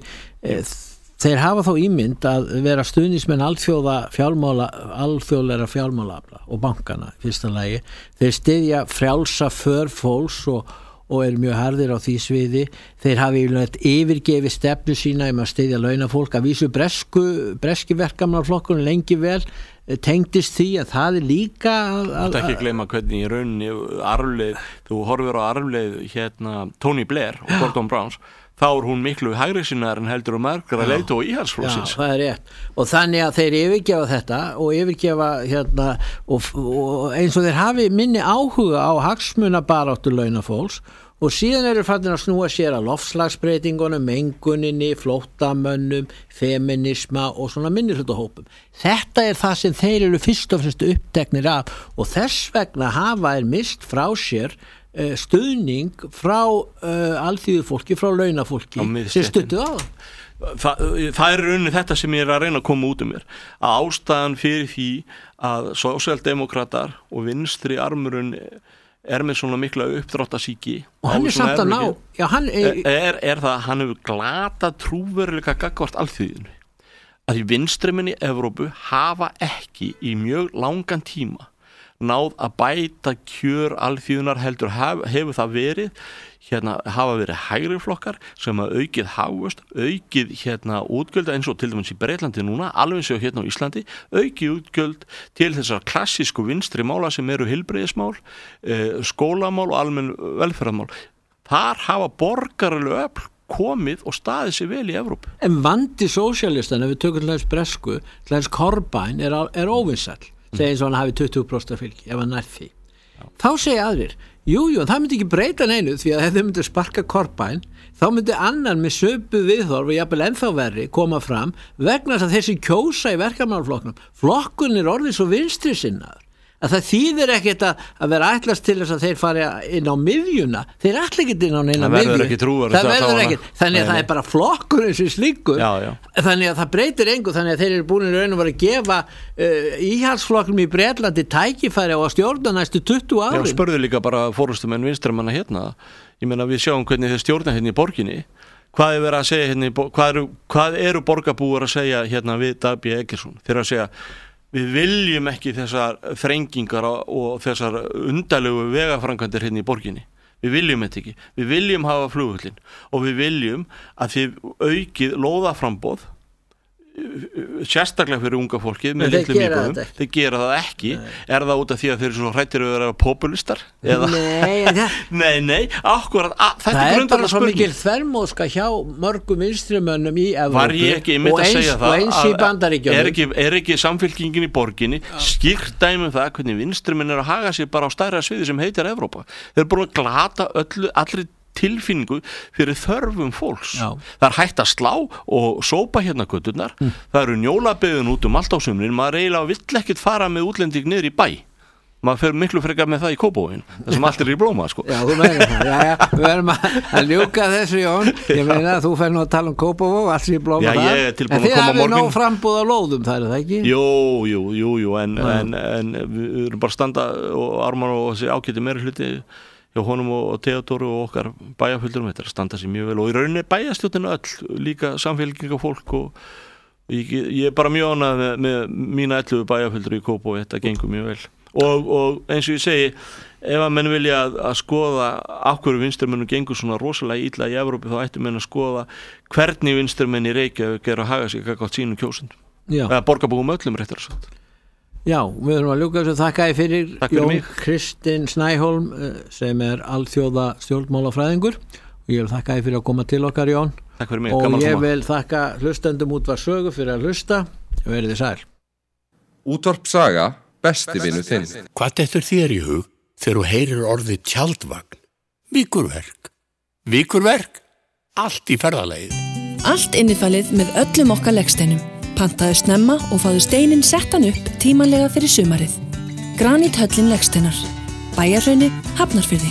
Þeir hafa þá ímynd að vera stuðningsmenn alþjóða fjármála, alþjóðleira fjármálaafla og bankana, fyrsta lagi. Þeir styðja frjálsa för fólks og, og er mjög harðir á því sviði. Þeir hafi yfirgefi stefnu sína um að styðja launafólk. Að vísu bresku, breski verkamannaflokkurinn lengi vel tengdist því að það er líka að... Þú ætti ekki að gleyma hvernig í rauninni arfleið, þú horfir á arfleið hérna Tony Blair og Gordon Browns, þá er hún miklu hægri sinnar en heldur og margra leiðtoga og íhaldsflokksins. Já, það er rétt. Og þannig að þeir yfirgefa þetta og yfirgefa hérna og, og eins og þeir hafi minni áhuga á hagsmunabaráttu launafólks og síðan eru fattin að snúa sér að loftslagsbreytingunum, menguninni, flóttamönnum, feminisma og svona minnihlutahópum. Þetta er það sem þeir eru fyrst og fremst uppteknir af og þess vegna hafa er mist frá sér stuðning frá uh, alþýðu fólki, frá launafólki sem stuttu á það. Það, það er rauninni þetta sem ég er að reyna að koma út um mér. Að ástæðan fyrir því að sósíaldemókratar og vinstri armurinn er með svona mikla uppdráttasýki og hann er samt að ná já, hann er, er, er það að hann hefur glatað trúveruleika gagnvart alþýðunni. Að því vinstrimenn í Evrópu hafa ekki í mjög langan tíma náð að bæta kjör alþýðunar heldur hef, hefur það verið hérna hafa verið hægri flokkar sem að aukið hagvöxt, aukið hérna útgjöld eins og til dæmis í Breitlandi núna, alveg séu hérna á Íslandi, aukið útgjöld til þessar klassísku vinstri mála sem eru heilbrigðismál, eh, skólamál og almenn velferðarmál. Þar hafa borgaralega öfl komið og staðið sér vel í Evrópu. En vandi sósíalistan, ef við tökum til þess bresku, til þess Corbyn er, er óvinsæll. Segja eins og hann hafi tuttugu prósent fylgi ef hann nær því. Já. Þá segja aðrir, jú, jú, það myndi ekki breyta neinu því að ef þau myndi sparka Corbyn, þá myndi annar með söpu viðhorf og jafnvel ennþá verri koma fram vegna þess að þessi kjósa í verkamannaflokknum, flokkun er orðið svo vinstri sinnaður að það þýðir ekkert að, að vera ætlast til þess að þeir fari inn á miðjuna, þeir ætla ekkert inn á neina miðju, það verður ekkert þannig að það er bara flokkur eins og slíkur já, já. Þannig að það breytir engu, þannig að þeir eru búin í raun og vera að gefa uh, íhaldsflokknum í Bretlandi tækifæri á að stjórna næstu tuttugu árin. Já, spurðu líka bara forystumenn vinstrimanna hérna, ég meina við sjáum hvernig þeir stjórna hérna í borginni, hvað er verið að segja hérna, hvað eru, hvað eru borgarbúar að segja hérna við Dag B. Eggertsson, þeir að segja við viljum ekki þessar þrengingar og þessar undarlegu vegaframkvæmdir hérna í borginni. Við viljum þetta ekki. Við viljum hafa flugvöllin og við viljum að þið aukið lóðaframboð sérstaklega fyrir unga fólkið með litlum íbúðum. Þeir gera það ekki. Nei. Er það út af því að þeir eru svo hrættir að vera populistar? Eða? Nei, nei, nei, akkurat að, þetta það er bara svo mikil þvermóðska hjá mörgum vinstrimönnum í Evrópu Var ég ekki einmitt að segja það og eins í Bandaríkjunum. Er ekki, er ekki samfylkingin í borginni skýrt dæmi um það hvernig vinstrimenn er að haga sér bara á stærra sviði sem heitir Evrópa. Þeir eru búin að glata öllu, allri tilfinningu fyrir þörfum fólks. Já. Það er hægt að slá og sópa hérna göturnar. Mm. Það eru njólabeðun út um allt á sumrin, maður eiginlega vill ekkert fara með útlending niður í bæ. maður fer miklu frekar með það í Kópavoginn þar sem allt er í blóma sko. Já, þú meinar það, já, já, við verðum að, að ljúka þessu Jón, ég meina að þú fer nú að tala um Kópavog, allt er í blóma já, það ég er tilbúin en að koma þið hafið morgun nóg frambúð á lóðum, það er það ekki? Jú, jú, jú, jú en, en, en við erum bara að standa og Ármann og þessi ágæti meiri hluti hjá honum og Theodóru og okkar bæjarfylgdurum, þetta er að standa sér mjög vel og í rauninni bæjarstjórnin öll, líka samfélkingafólk og ég, ég er bara mjög ánægð með, með mína ellefu bæjarfylgdur í Kópavogi, þetta gengur mjög vel og, og eins og ég segi ef að menn vilja að, að skoða af hverju vinstrumennum gengur svona rosalega illa í Evrópu þá ættu menn að skoða hvernig vinstrumenn í Reykjavík eru að haga sig gagnvart sínum kjósendum eða borgarbúum öllum réttar sagt. Já, við erum að ljúka þessu þakka ég fyrir, fyrir Jón mig. Kristinn Snæhólm sem er alþjóða stjórnmálafræðingur og ég vil þakka ég fyrir að koma til okkar Jón Takk fyrir mig, og gaman að ég koma. vil þakka hlustendum Útvarp Sögu fyrir að hlusta og verið þið sæl Útvarp Saga, besti vinur þinn. Hvað dettur þér í hug þegar þú heyrir orðið tjaldvagn? Víkurverk. Víkurverk? Allt í ferðalagið. Allt innifalið með öllum okkar leggsteinum. Pantaðu snemma og fáðu steinin settan upp tímanlega fyrir sumarið. Granít höllin leggsteinar. Bæjarhrauni, Hafnarfirði.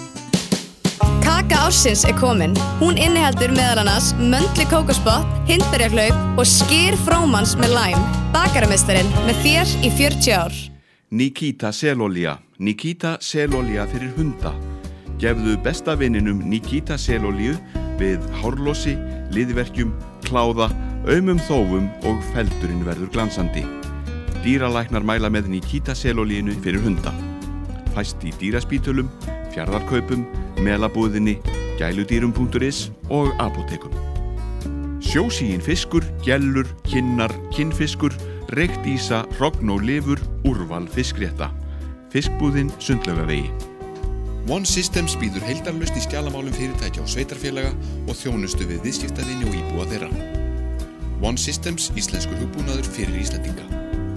Kaka ársins er komin. Hún inniheldur meðal annars möndlu kókosbott, hindberjahlaup og skyr frómans með læm. Bakarameistarinn með þér í fjörutíu ár. Nikita selolía. Nikita selolía fyrir hunda. Gefðu besta vininum Nikita selolíu við hárlosi, liðverkjum, kláða, aumum þófum og feldurinn verður glansandi. Dýralæknar mæla með Nikita selolíinu fyrir hunda. Fæst í dýraspítölum, fjarðarkaupum, melabúðinni, gæludýrum punktur is og apótekum. Sjósíin fiskur, gellur, kinnar, kinnfiskur, reykt ísa, hrogn og lifur, úrval fiskrétta. Fiskbúðin Sundlaugavegi. One Systems býður heildarlausn í skjalamálum fyrirtækja og sveitarfélaga og þjónustu við viðskiptavini og íbúa þeirra. One Systems, íslenskur hugbúnaður fyrir Íslendinga.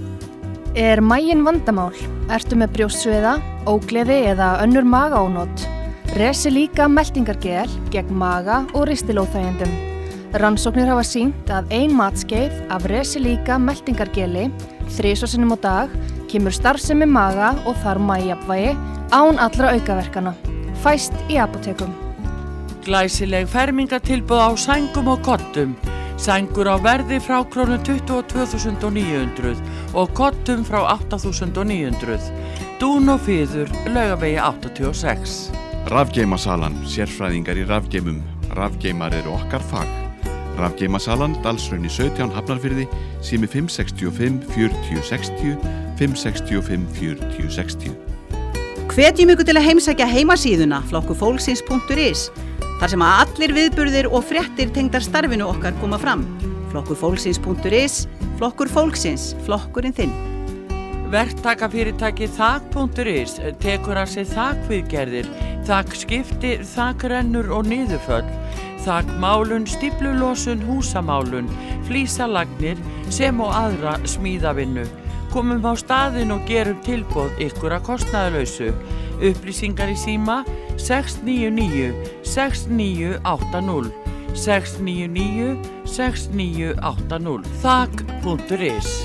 Er maginn vandamál? Ertu með brjóstsviða, ógleði eða önnur magaónot? Resilíka meltingargel gegn maga og ristilóþægjendum. Rannsóknir hafa sýnt að ein matskeið af Resilíka meltingargeli þrisvar sinnum á dag kemur starfsemi maga og þarmajafnvægi án allra aukaverkana. Fæst í apótekum. Glæsileg fermingatilboð á sængum og kottum. Sængur á verði frá krónu tuttugu og tvö þúsund níu hundruð og kottum frá átta þúsund níu hundruð. Dún og Fiður, Laugavegi áttatíu og sex. Rafgeimasalan, sérfræðingar í rafgeimum. Rafgeimar eru okkar fag. Rafgeimasalan, Dalshrauni sautján, Hafnarfirði, sími fimm sex fimm fjörutíu sextíu, fimm sex fimm fjörutíu sextíu. Hvetjum ykkur til að heimsækja heimasíðuna flokkufólksins punktur is þar sem að allir viðburðir og fréttir tengdar starfinu okkar koma fram. flokkufólksins punktur is, flokkur fólksins, flokkurinn þinn. Verktakafyrirtæki þak punktur is tekur að sig þakviðgerðir, þakskipti, þakrennur og niðurföll, þakmálun, stíflulosun, húsamálun, flísalagnir sem og aðra smíðavinnu. Komum á staðinn og gerum tilboð ykkur að kostnaðarlausu. Upplýsingar í síma sex níu níu sex níu átta núll sex níu níu sex níu átta núll þak punktur is